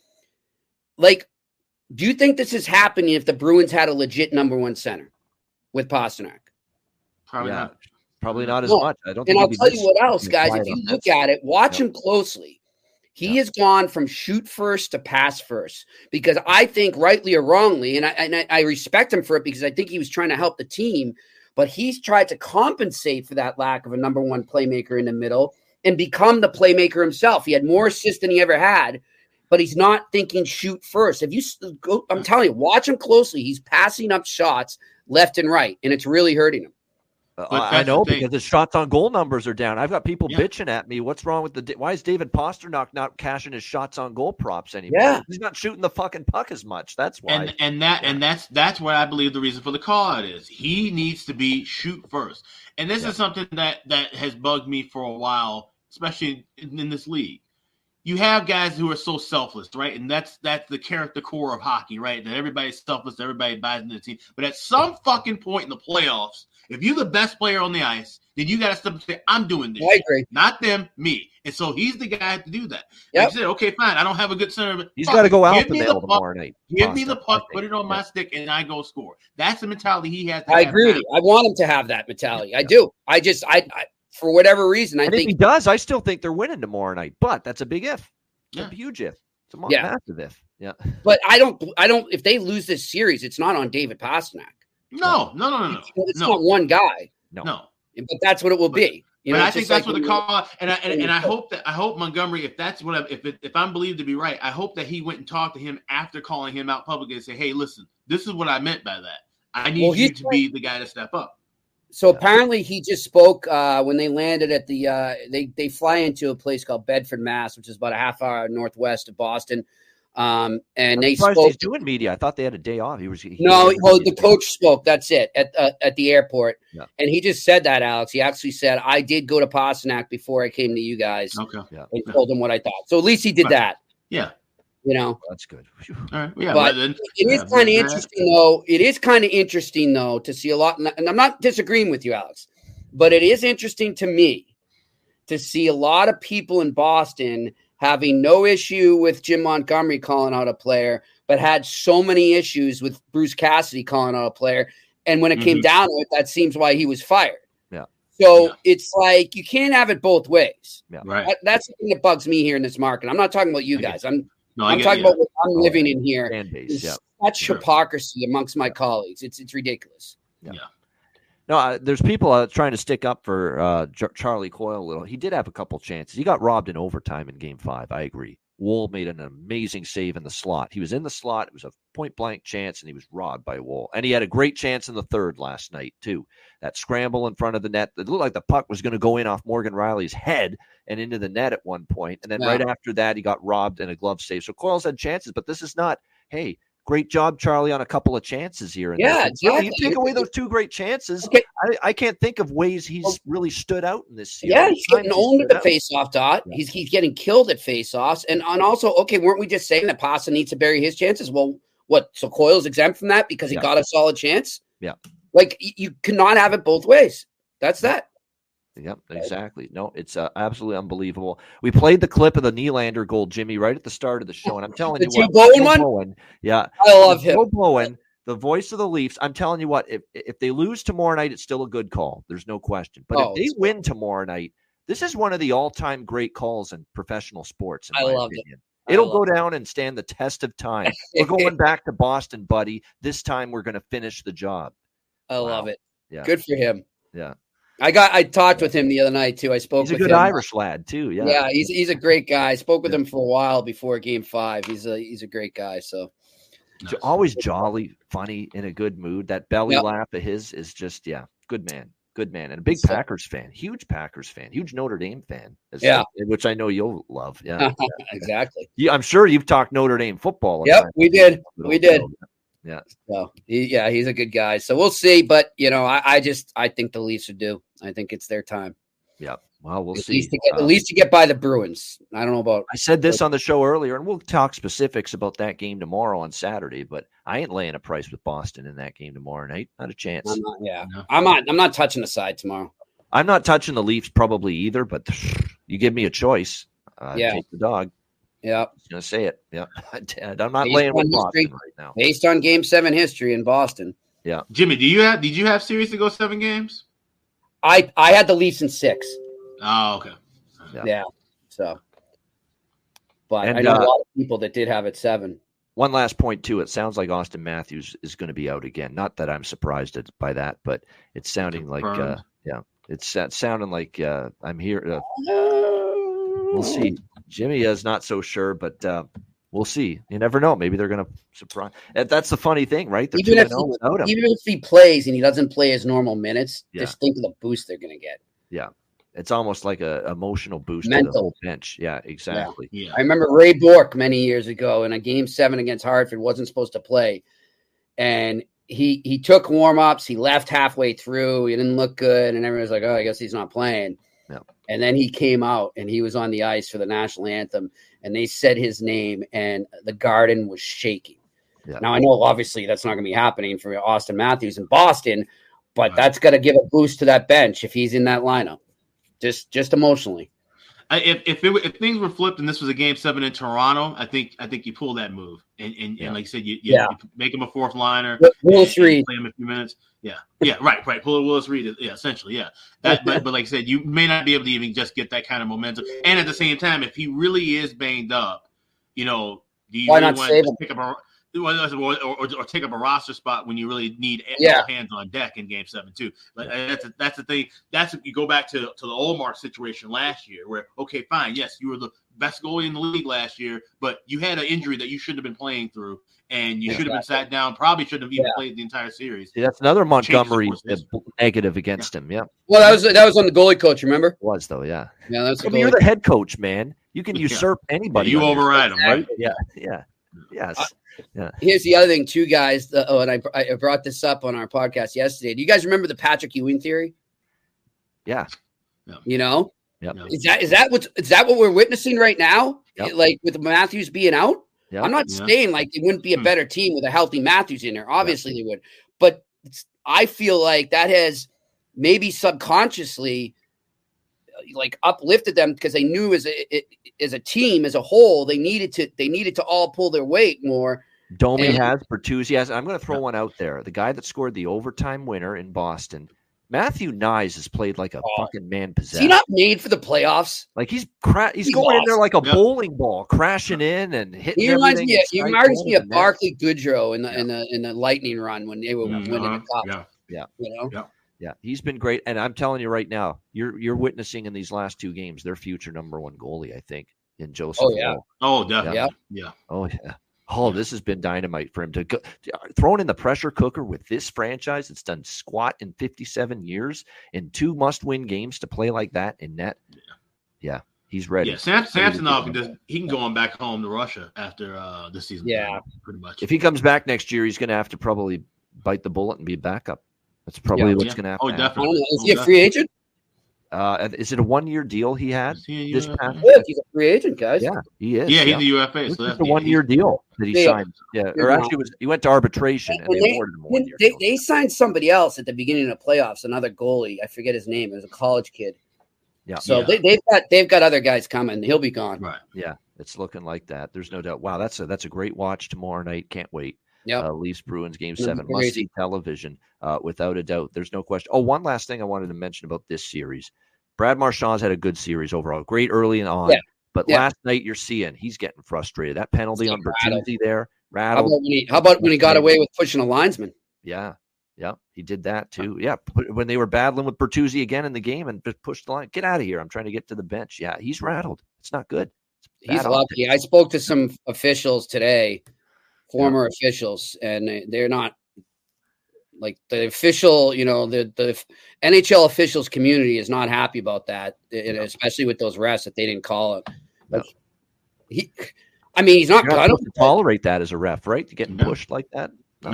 Like, do you think this is happening if the Bruins had a legit number 1 center with Pastrnak? Probably not. Probably not as much. I don't. And I'll tell you what else, guys. If you look at it, watch him closely. He has gone from shoot first to pass first, because I think, rightly or wrongly, and I respect him for it, because I think he was trying to help the team, but he's tried to compensate for that lack of a number 1 playmaker in the middle and become the playmaker himself. He had more assists than he ever had, but he's not thinking shoot first. If you go, I'm telling you, watch him closely. He's passing up shots left and right, and it's really hurting him. I know, because his shots on goal numbers are down. I've got people bitching at me. What's wrong with why is David Pastrnak not cashing his shots on goal props anymore? Yeah. He's not shooting the fucking puck as much. That's why. And that's what I believe the reason for the call out is. He needs to be shoot first. And this is something that has bugged me for a while, especially in this league. You have guys who are so selfless, right? And that's the character core of hockey, right? That everybody's selfless, everybody buys into the team. But at some fucking point in the playoffs, if you're the best player on the ice, then you got to step up and say, I'm doing this. I agree. Not them, me. And so he's the guy to do that. Yep. Like I said, okay, fine. I don't have a good center. He's got to go out the middle tomorrow night. Give me the puck, put it on my stick, and I go score. That's the mentality he has to I have. agree with you. I want him to have that mentality. I do. I for whatever reason, I think if he does, I still think they're winning tomorrow night. But that's a big if. It's a huge if. It's a massive if. Yeah. But I don't. If they lose this series, it's not on David Pastrnak. No. It's not one guy. No. But that's what it will be. But I think that's what the call. And I hope Montgomery, if that's what if I'm believed to be right, I hope that he went and talked to him after calling him out publicly and say, hey, listen, this is what I meant by that. I need you to be the guy to step up. So apparently he just spoke when they landed at the they fly into a place called Bedford, Mass, which is about a half hour northwest of Boston. And they spoke. He's doing media. I thought they had a day off. The coach spoke. That's it at the airport, and he just said that, Alex. He actually said, "I did go to Pastrnak before I came to you guys." Okay, and told him what I thought. So at least he did that. Yeah. You know, That's good. All right. Yeah, but then, it is kind of interesting, though. It is kind of interesting, though, to see a lot. And I'm not disagreeing with you, Alex, but it is interesting to me to see a lot of people in Boston having no issue with Jim Montgomery calling out a player, but had so many issues with Bruce Cassidy calling out a player. And when it came down to it, that seems why he was fired. Yeah. So it's like you can't have it both ways. Yeah. Right. That's the thing that bugs me here in this market. I'm not talking about you guys. I'm talking you. about what I'm living in here. Fan base, yeah. Such hypocrisy amongst my colleagues. It's ridiculous. Yeah. No, there's people trying to stick up for Charlie Coyle a little. He did have a couple chances. He got robbed in overtime in Game 5. I agree. Wool made an amazing save in the slot. He was in the slot. It was a point-blank chance, and he was robbed by Wool. And he had a great chance in the third last night, too. That scramble in front of the net. It looked like the puck was going to go in off Morgan Riley's head and into the net at one point. And then right after that, he got robbed in a glove save. So Coyle's had chances, but this is not, hey, great job, Charlie, on a couple of chances here. And exactly. You take away those 2 great chances. Okay. I can't think of ways he's really stood out in this series. Yeah, he's getting owned at the face-off dot. Yeah. He's getting killed at face-offs. And also, okay, weren't we just saying that Pasta needs to bury his chances? Well, what? So Coyle's exempt from that because he got a solid chance? Yeah. Like, you cannot have it both ways. That's that. Yep, exactly. No, it's absolutely unbelievable. We played the clip of the Nylander goal, Jimmy, right at the start of the show, and I'm telling you what, Bowen one? Bowen, yeah, I love him. Joe Bowen, the voice of the Leafs. I'm telling you what, if they lose tomorrow night, it's still a good call. There's no question. But if they win tomorrow night, this is one of the all-time great calls in professional sports. In my opinion. It'll go down and stand the test of time. We're going back to Boston, buddy. This time we're going to finish the job. I love it. Yeah, good for him. Yeah. I talked with him the other night too. I spoke with him. He's a good Irish lad too. Yeah. Yeah, he's a great guy. I spoke with him for a while before Game 5. He's a great guy. So always jolly, funny, in a good mood. That belly laugh of his is just good man. Good man. And a big Packers fan. Huge Packers fan. Huge Notre Dame fan. Which I know you'll love. Yeah. Exactly. Yeah, I'm sure you've talked Notre Dame football. Yep, we did. We did. Yeah. So he's a good guy. So we'll see. But I think the Leafs are due. I think it's their time. Yeah. Well, we'll see. At least to get by the Bruins. I don't know about. I said this on the show earlier, and we'll talk specifics about that game tomorrow on Saturday. But I ain't laying a price with Boston in that game tomorrow night. Not a chance. I'm not touching the side tomorrow. I'm not touching the Leafs probably either. But you give me a choice. Take the dog. Yeah, I was going to say it. Yeah, I'm not laying with Boston right now. Based on Game 7 history in Boston. Yeah, Jimmy, did you have series to go 7 games? I had the Leafs in 6. Oh, okay. Yeah. So, but I know a lot of people that did have it 7. One last point too. It sounds like Austin Matthews is going to be out again. Not that I'm surprised by that, but it's sounding like it's sounding like I'm here. We'll see. Jimmy is not so sure, but we'll see. You never know. Maybe they're going to surprise. That's the funny thing, right? They're even if he plays and he doesn't play his normal minutes, just think of the boost they're going to get. Yeah. It's almost like an emotional boost Mental. to the whole bench. Yeah, exactly. Yeah. I remember Ray Bourque many years ago in a Game 7 against Hartford, wasn't supposed to play. And he took warm-ups. He left halfway through. He didn't look good. And everyone was like, oh, I guess he's not playing. Yeah. And then he came out and he was on the ice for the national anthem. And they said his name and the Garden was shaking. Yeah. Now, I know obviously that's not going to be happening for Austin Matthews in Boston, but that's got to give a boost to that bench if he's in that lineup. Just emotionally. If things were flipped and this was a Game 7 in Toronto, I think you pull that move and like you said, you make him a fourth liner. Willis Reed, play him a few minutes. Yeah, right. Pull a Willis Reed. Yeah, essentially, yeah. But like I said, you may not be able to even just get that kind of momentum. And at the same time, if he really is banged up, do you why really not want save to him? pick up or take up a roster spot when you really need all hands on deck in Game 7 too? Like, that's the thing. That's you go back to the Olmark situation last year, where okay, fine, yes, you were the best goalie in the league last year, but you had an injury that you shouldn't have been playing through, and you should have been sat down. Probably shouldn't have even played the entire series. See, that's another Montgomery negative against him. Yeah. Well, that was on the goalie coach. Remember? It was though. Yeah. Yeah, that's. You're the head coach, man. You can usurp anybody. You override them, right? Yeah. Yes. Yeah. Here's the other thing, too, guys. And I brought this up on our podcast yesterday. Do you guys remember the Patrick Ewing theory? Yeah. Yep. Yep. Is that what we're witnessing right now? Yep. Like with Matthews being out? Yeah. I'm not saying like it wouldn't be a better team with a healthy Matthews in there. Obviously they would. But I feel like that has maybe subconsciously like uplifted them because they knew as a team, as a whole, they needed to all pull their weight more. Domi has, Bertuzzi has. I'm going to throw one out there. The guy that scored the overtime winner in Boston, Matthew Nyes, has played like a fucking man possessed. Is he not made for the playoffs? Like he's going in there like a bowling ball, crashing in and hitting. He reminds me of Barclay Goodrow in the Lightning run when they were winning the cup. Yeah. You know? Yeah, he's been great, and I'm telling you right now, you're witnessing in these last 2 games their future number 1 goalie. I think in Joseph. Oh yeah. Lowe. Oh definitely. Yeah. Oh yeah. Oh, this has been dynamite for him to go thrown in the pressure cooker with this franchise. It's done squat in 57 years in 2 must-win games to play like that in net. Yeah, he's ready. Yeah, Samsonov, he can go on back home to Russia after this season. Yeah, pretty much. If he comes back next year, he's going to have to probably bite the bullet and be backup. That's probably what's going to happen. Oh, definitely. Is he a free agent? Is it a 1-year deal he had this past? Yeah, he's a free agent, guys. Yeah, he is. Yeah, he's a UFA. So that's a 1-year deal that he signed. Yeah, or actually, he went to arbitration and they awarded him 1 year. They signed somebody else at the beginning of the playoffs, another goalie. I forget his name. It was a college kid. Yeah. So they've got other guys coming. He'll be gone. Right. Yeah, it's looking like that. There's no doubt. Wow, that's a great watch tomorrow night. Can't wait. Yeah. Leafs Bruins game 7. Must see television, without a doubt. There's no question. Oh, one last thing I wanted to mention about this series. Brad Marchand's had a good series overall. Great early and on. Yeah. But last night you're seeing he's getting frustrated. That penalty on Bertuzzi there rattled. How about when he got away with pushing a linesman? Yeah. Yeah. He did that too. Yeah. When they were battling with Bertuzzi again in the game and pushed the line. Get out of here. I'm trying to get to the bench. Yeah. He's rattled. It's not good. He's lucky. I spoke to some officials today, former officials, and they're not like the official, the NHL officials community is not happy about that, especially with those refs that they didn't call it. But he's not going to tolerate that as a ref, right? Getting pushed like that.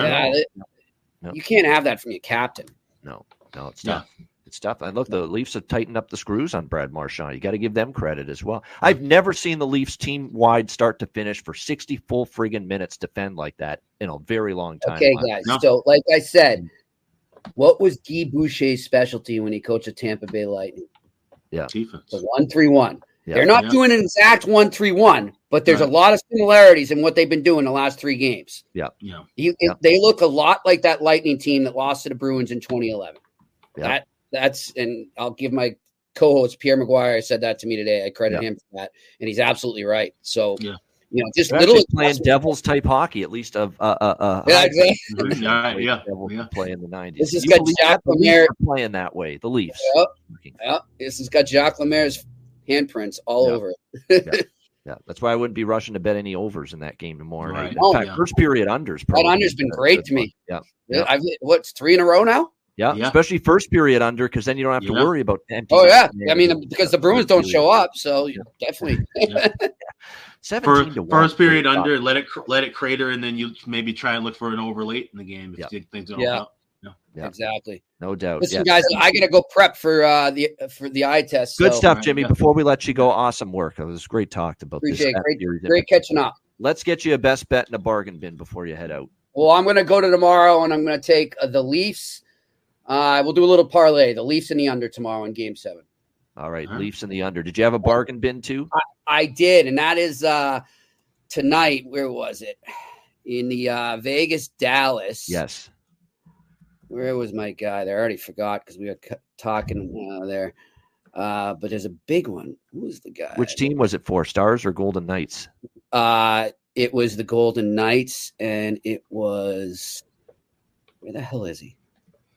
You can't have that from your captain. No, it's tough. It's tough. And look, the Leafs have tightened up the screws on Brad Marchand. You got to give them credit as well. I've never seen the Leafs team-wide start to finish for 60 full friggin' minutes defend like that in a very long time. Okay, guys. No. So, like I said, what was Guy Boucher's specialty when he coached the Tampa Bay Lightning? Yeah. Defense. The 1-3-1. Yeah. They're not doing an exact 1-3-1, but there's a lot of similarities in what they've been doing the last 3 games. Yeah. They look a lot like that Lightning team that lost to the Bruins in 2011. Yeah. And I'll give my co-host Pierre McGuire said that to me today. I credit him for that, and he's absolutely right. So, just they're little playing Devils type hockey, at least of exactly. Devils play in the 90s. This has got Jacques Lemaire playing that way. The Leafs. This has got Jacques Lemaire's handprints all over it. Yeah, that's why I wouldn't be rushing to bet any overs in that game tomorrow night. Right. In fact, first period unders. That under's been great to me. Yeah. What's 3 in a row now? Yeah, especially first period under, because then you don't have to worry about empty. Oh yeah, because the Bruins don't show up, so definitely. 17 to 1. First period under, let it crater, and then you maybe try and look for an over late in the game if things don't work out. Yeah, exactly. No doubt. Listen, guys, I gotta go prep for the eye test. Good stuff, Jimmy. Before we let you go, awesome work. It was great talk about this. Great catching up. Let's get you a best bet and a bargain bin before you head out. Well, I'm gonna go to tomorrow, and I'm gonna take the Leafs. We'll do a little parlay. The Leafs in the under tomorrow in Game 7. All right, Leafs in the under. Did you have a bargain bin too? I did, and that is tonight. Where was it? In the Vegas, Dallas. Yes. Where was my guy? I already forgot because we were talking there. But there's a big one. Who was the guy? Which team was it for? Stars or Golden Knights? It was the Golden Knights, and it was where the hell is he?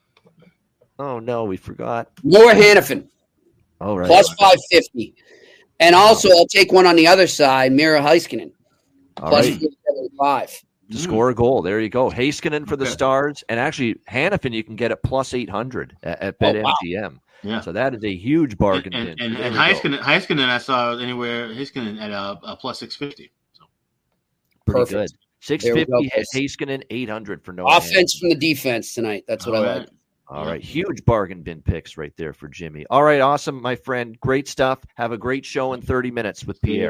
Oh no, we forgot. Noah Hannafin. All right. Plus 550. And also I'll take one on the other side, Miro Heiskanen. Plus 475. To score a goal. There you go. Heiskanen for the Stars. And actually Hannafin you can get at plus 800 at BetMGM. Wow. Yeah. So that is a huge bargain. And Heiskanen I saw anywhere Heiskanen at a plus 650. So pretty good. 650 Heiskanen, 800 for Noah offense Hannafin. from the defense tonight. That's what I like. All right. Huge bargain bin picks right there for Jimmy. All right. Awesome, my friend. Great stuff. Have a great show in 30 minutes with Pierre.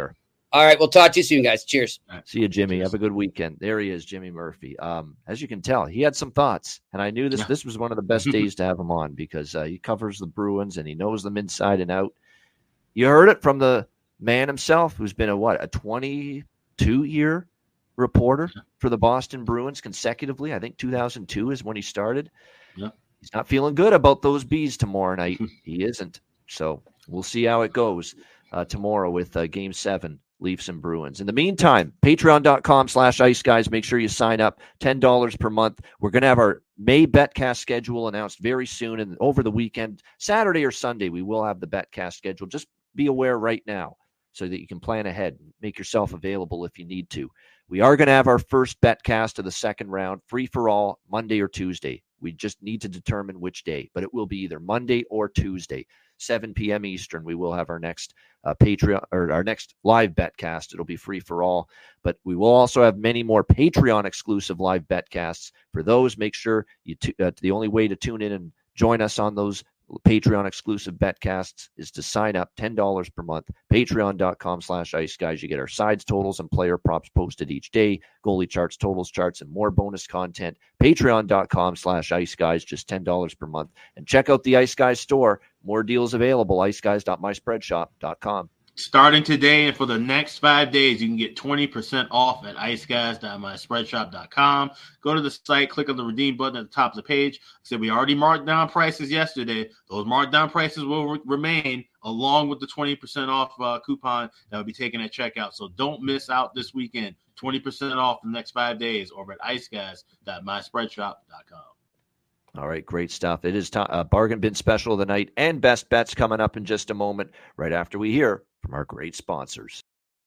All right. We'll talk to you soon, guys. Cheers. See you, Jimmy. Have a good weekend. There he is, Jimmy Murphy. As you can tell, he had some thoughts, and I knew this was one of the best days to have him on because he covers the Bruins and he knows them inside and out. You heard it from the man himself, who's been a 22-year reporter for the Boston Bruins consecutively. I think 2002 is when he started. Yeah. He's not feeling good about those bees tomorrow night. He isn't. So we'll see how it goes tomorrow with Game 7, Leafs and Bruins. In the meantime, patreon.com/Ice Guys. Make sure you sign up. $10 per month. We're going to have our May BetCast schedule announced very soon. And over the weekend, Saturday or Sunday, we will have the BetCast schedule. Just be aware right now so that you can plan ahead. Make yourself available if you need to. We are going to have our first BetCast of the second round, free for all, Monday or Tuesday. We just need to determine which day, but it will be either Monday or Tuesday, 7 p.m. Eastern. We will have our next Patreon or our next live BetCast. It'll be free for all, but we will also have many more Patreon exclusive live BetCasts. For those, make sure the only way to tune in and join us on those Patreon exclusive BetCasts is to sign up. $10 per month. Patreon.com/Ice Guys. You get our sides, totals, and player props posted each day. Goalie charts, totals charts, and more bonus content. Patreon.com/Ice Guys. Just $10 per month. And check out the Ice Guys store. More deals available. IceGuys.myspreadshop.com. Starting today and for the next 5 days, you can get 20% off at iceguys.myspreadshop.com. Go to the site, click on the redeem button at the top of the page. I said we already marked down prices yesterday. Those marked down prices will remain along with the 20% off coupon that will be taken at checkout. So don't miss out this weekend. 20% off the next 5 days over at iceguys.myspreadshop.com. All right, great stuff. It is bargain bin special of the night and best bets coming up in just a moment, right after we hear from our great sponsors.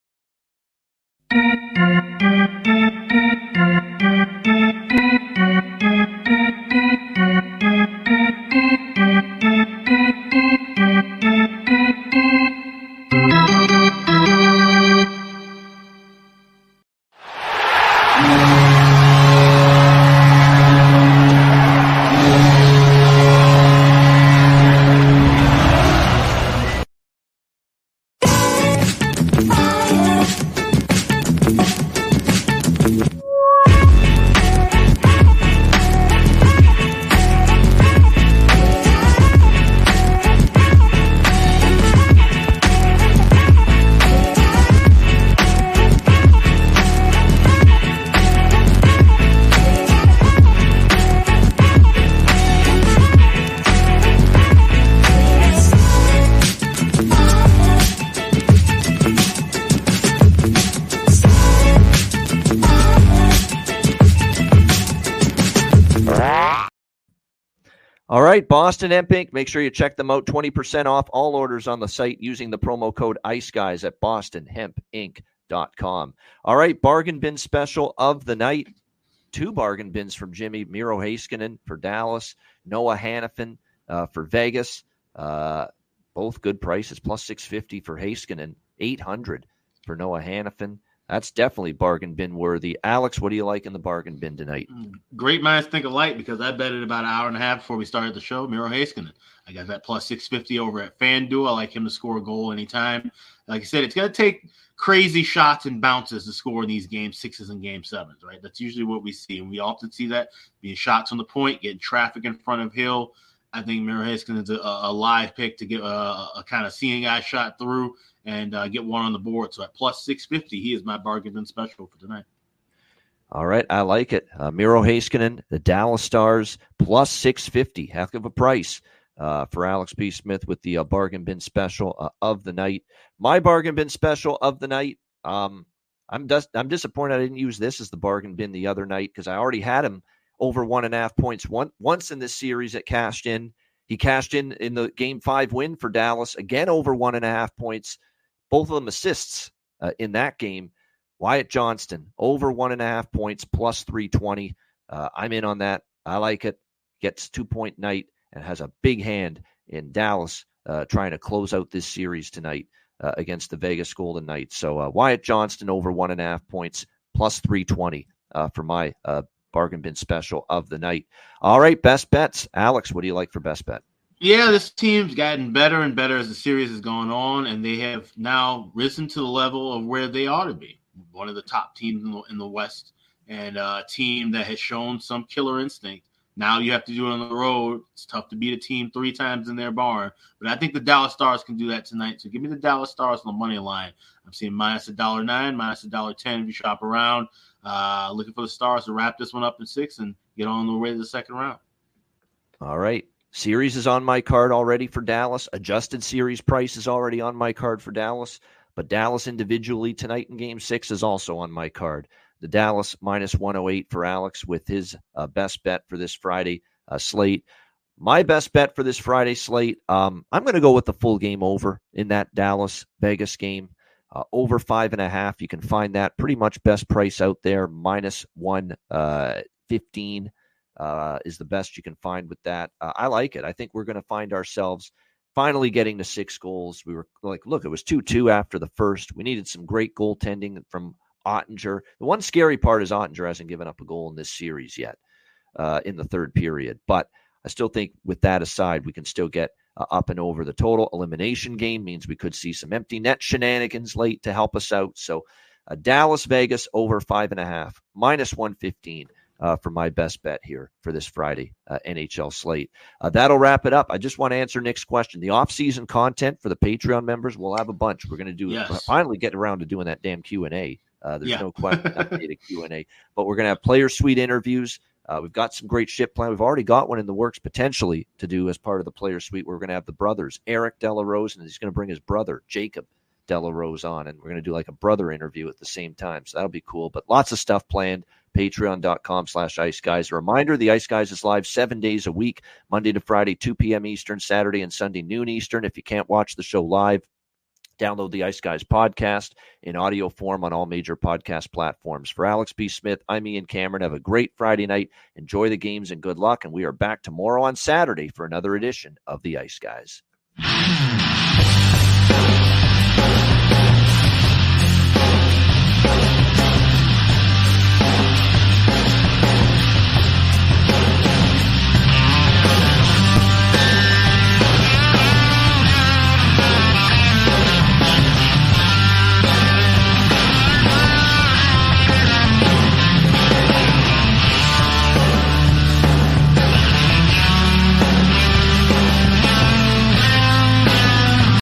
All right, Boston Hemp Inc. Make sure you check them out. 20% off all orders on the site using the promo code IceGuys at bostonhempinc.com. All right, bargain bin special of the night. 2 bargain bins from Jimmy. Miro Heiskanen for Dallas. Noah Hanifin for Vegas. Both good prices, plus $650 for Heiskanen, $800 for Noah Hanifin. That's definitely bargain bin worthy. Alex, what do you like in the bargain bin tonight? Great minds think alike because I bet it about an hour and a half before we started the show. Miro Heiskanen. I got that plus 650 over at FanDuel. I like him to score a goal anytime. Like I said, it's going to take crazy shots and bounces to score in these game 6s and game 7s, right? That's usually what we see. And we often see that being shots on the point, getting traffic in front of Hill. I think Miro Heiskanen is a live pick to get a kind of seeing eye shot through and get one on the board. So at plus 650, he is my bargain bin special for tonight. All right, I like it. Miro Heiskanen, the Dallas Stars, plus 650. Heck of a price for Alex B. Smith with the bargain bin special of the night. My bargain bin special of the night, I'm disappointed I didn't use this as the bargain bin the other night because I already had him over 1.5 points once in this series. It cashed in. He cashed in the Game 5 win for Dallas, again over 1.5 points. Both of them assists in that game. Wyatt Johnston, over 1.5 points, plus 320. I'm in on that. I like it. Gets 2-point night and has a big hand in Dallas trying to close out this series tonight against the Vegas Golden Knights. So Wyatt Johnston over 1.5 points, plus 320 for my bargain bin special of the night. All right, best bets. Alex, what do you like for best bet? Yeah, this team's gotten better and better as the series has gone on, and they have now risen to the level of where they ought to be. One of the top teams in the West, and a team that has shown some killer instinct. Now you have to do it on the road. It's tough to beat a team 3 times in their barn, but I think the Dallas Stars can do that tonight. So give me the Dallas Stars on the money line. I'm seeing minus $1.09, minus $1.10 if you shop around. Looking for the Stars to wrap this one up in 6 and get on the way to the second round. All right. Series is on my card already for Dallas. Adjusted series price is already on my card for Dallas. But Dallas individually tonight in Game 6 is also on my card. The Dallas minus 108 for Alex with his best bet for this Friday slate. My best bet for this Friday slate, I'm going to go with the full game over in that Dallas-Vegas game. Over 5.5. You can find that pretty much best price out there. Minus 115 is the best you can find with that. I like it. I think we're going to find ourselves finally getting to 6 goals. We were like, look, it was 2-2 after the first. We needed some great goaltending from Ottinger. The one scary part is Ottinger hasn't given up a goal in this series yet in the third period. But I still think with that aside, we can still get up and over. The total elimination game means we could see some empty net shenanigans late to help us out. So Dallas, Vegas over 5.5, minus 115 for my best bet here for this Friday NHL slate. That'll wrap it up. I just want to answer Nick's question. The off-season content for the Patreon members, we'll have a bunch. We're going to do finally get around to doing that damn Q&A. There's no question updated Q&A, but we're going to have player suite interviews. We've got some great shit planned. We've already got one in the works potentially to do as part of the player suite. We're going to have the brothers, Eric Delarose, and he's going to bring his brother, Jacob Delarose, on, and we're going to do like a brother interview at the same time. So that'll be cool, but lots of stuff planned. Patreon.com/Ice Guys. A reminder, the Ice Guys is live 7 days a week, Monday to Friday, 2 p.m. Eastern, Saturday and Sunday, noon Eastern. If you can't watch the show live, download the Ice Guys podcast in audio form on all major podcast platforms. For Alex B. Smith, I'm Ian Cameron. Have a great Friday night. Enjoy the games and good luck. And we are back tomorrow on Saturday for another edition of the Ice Guys.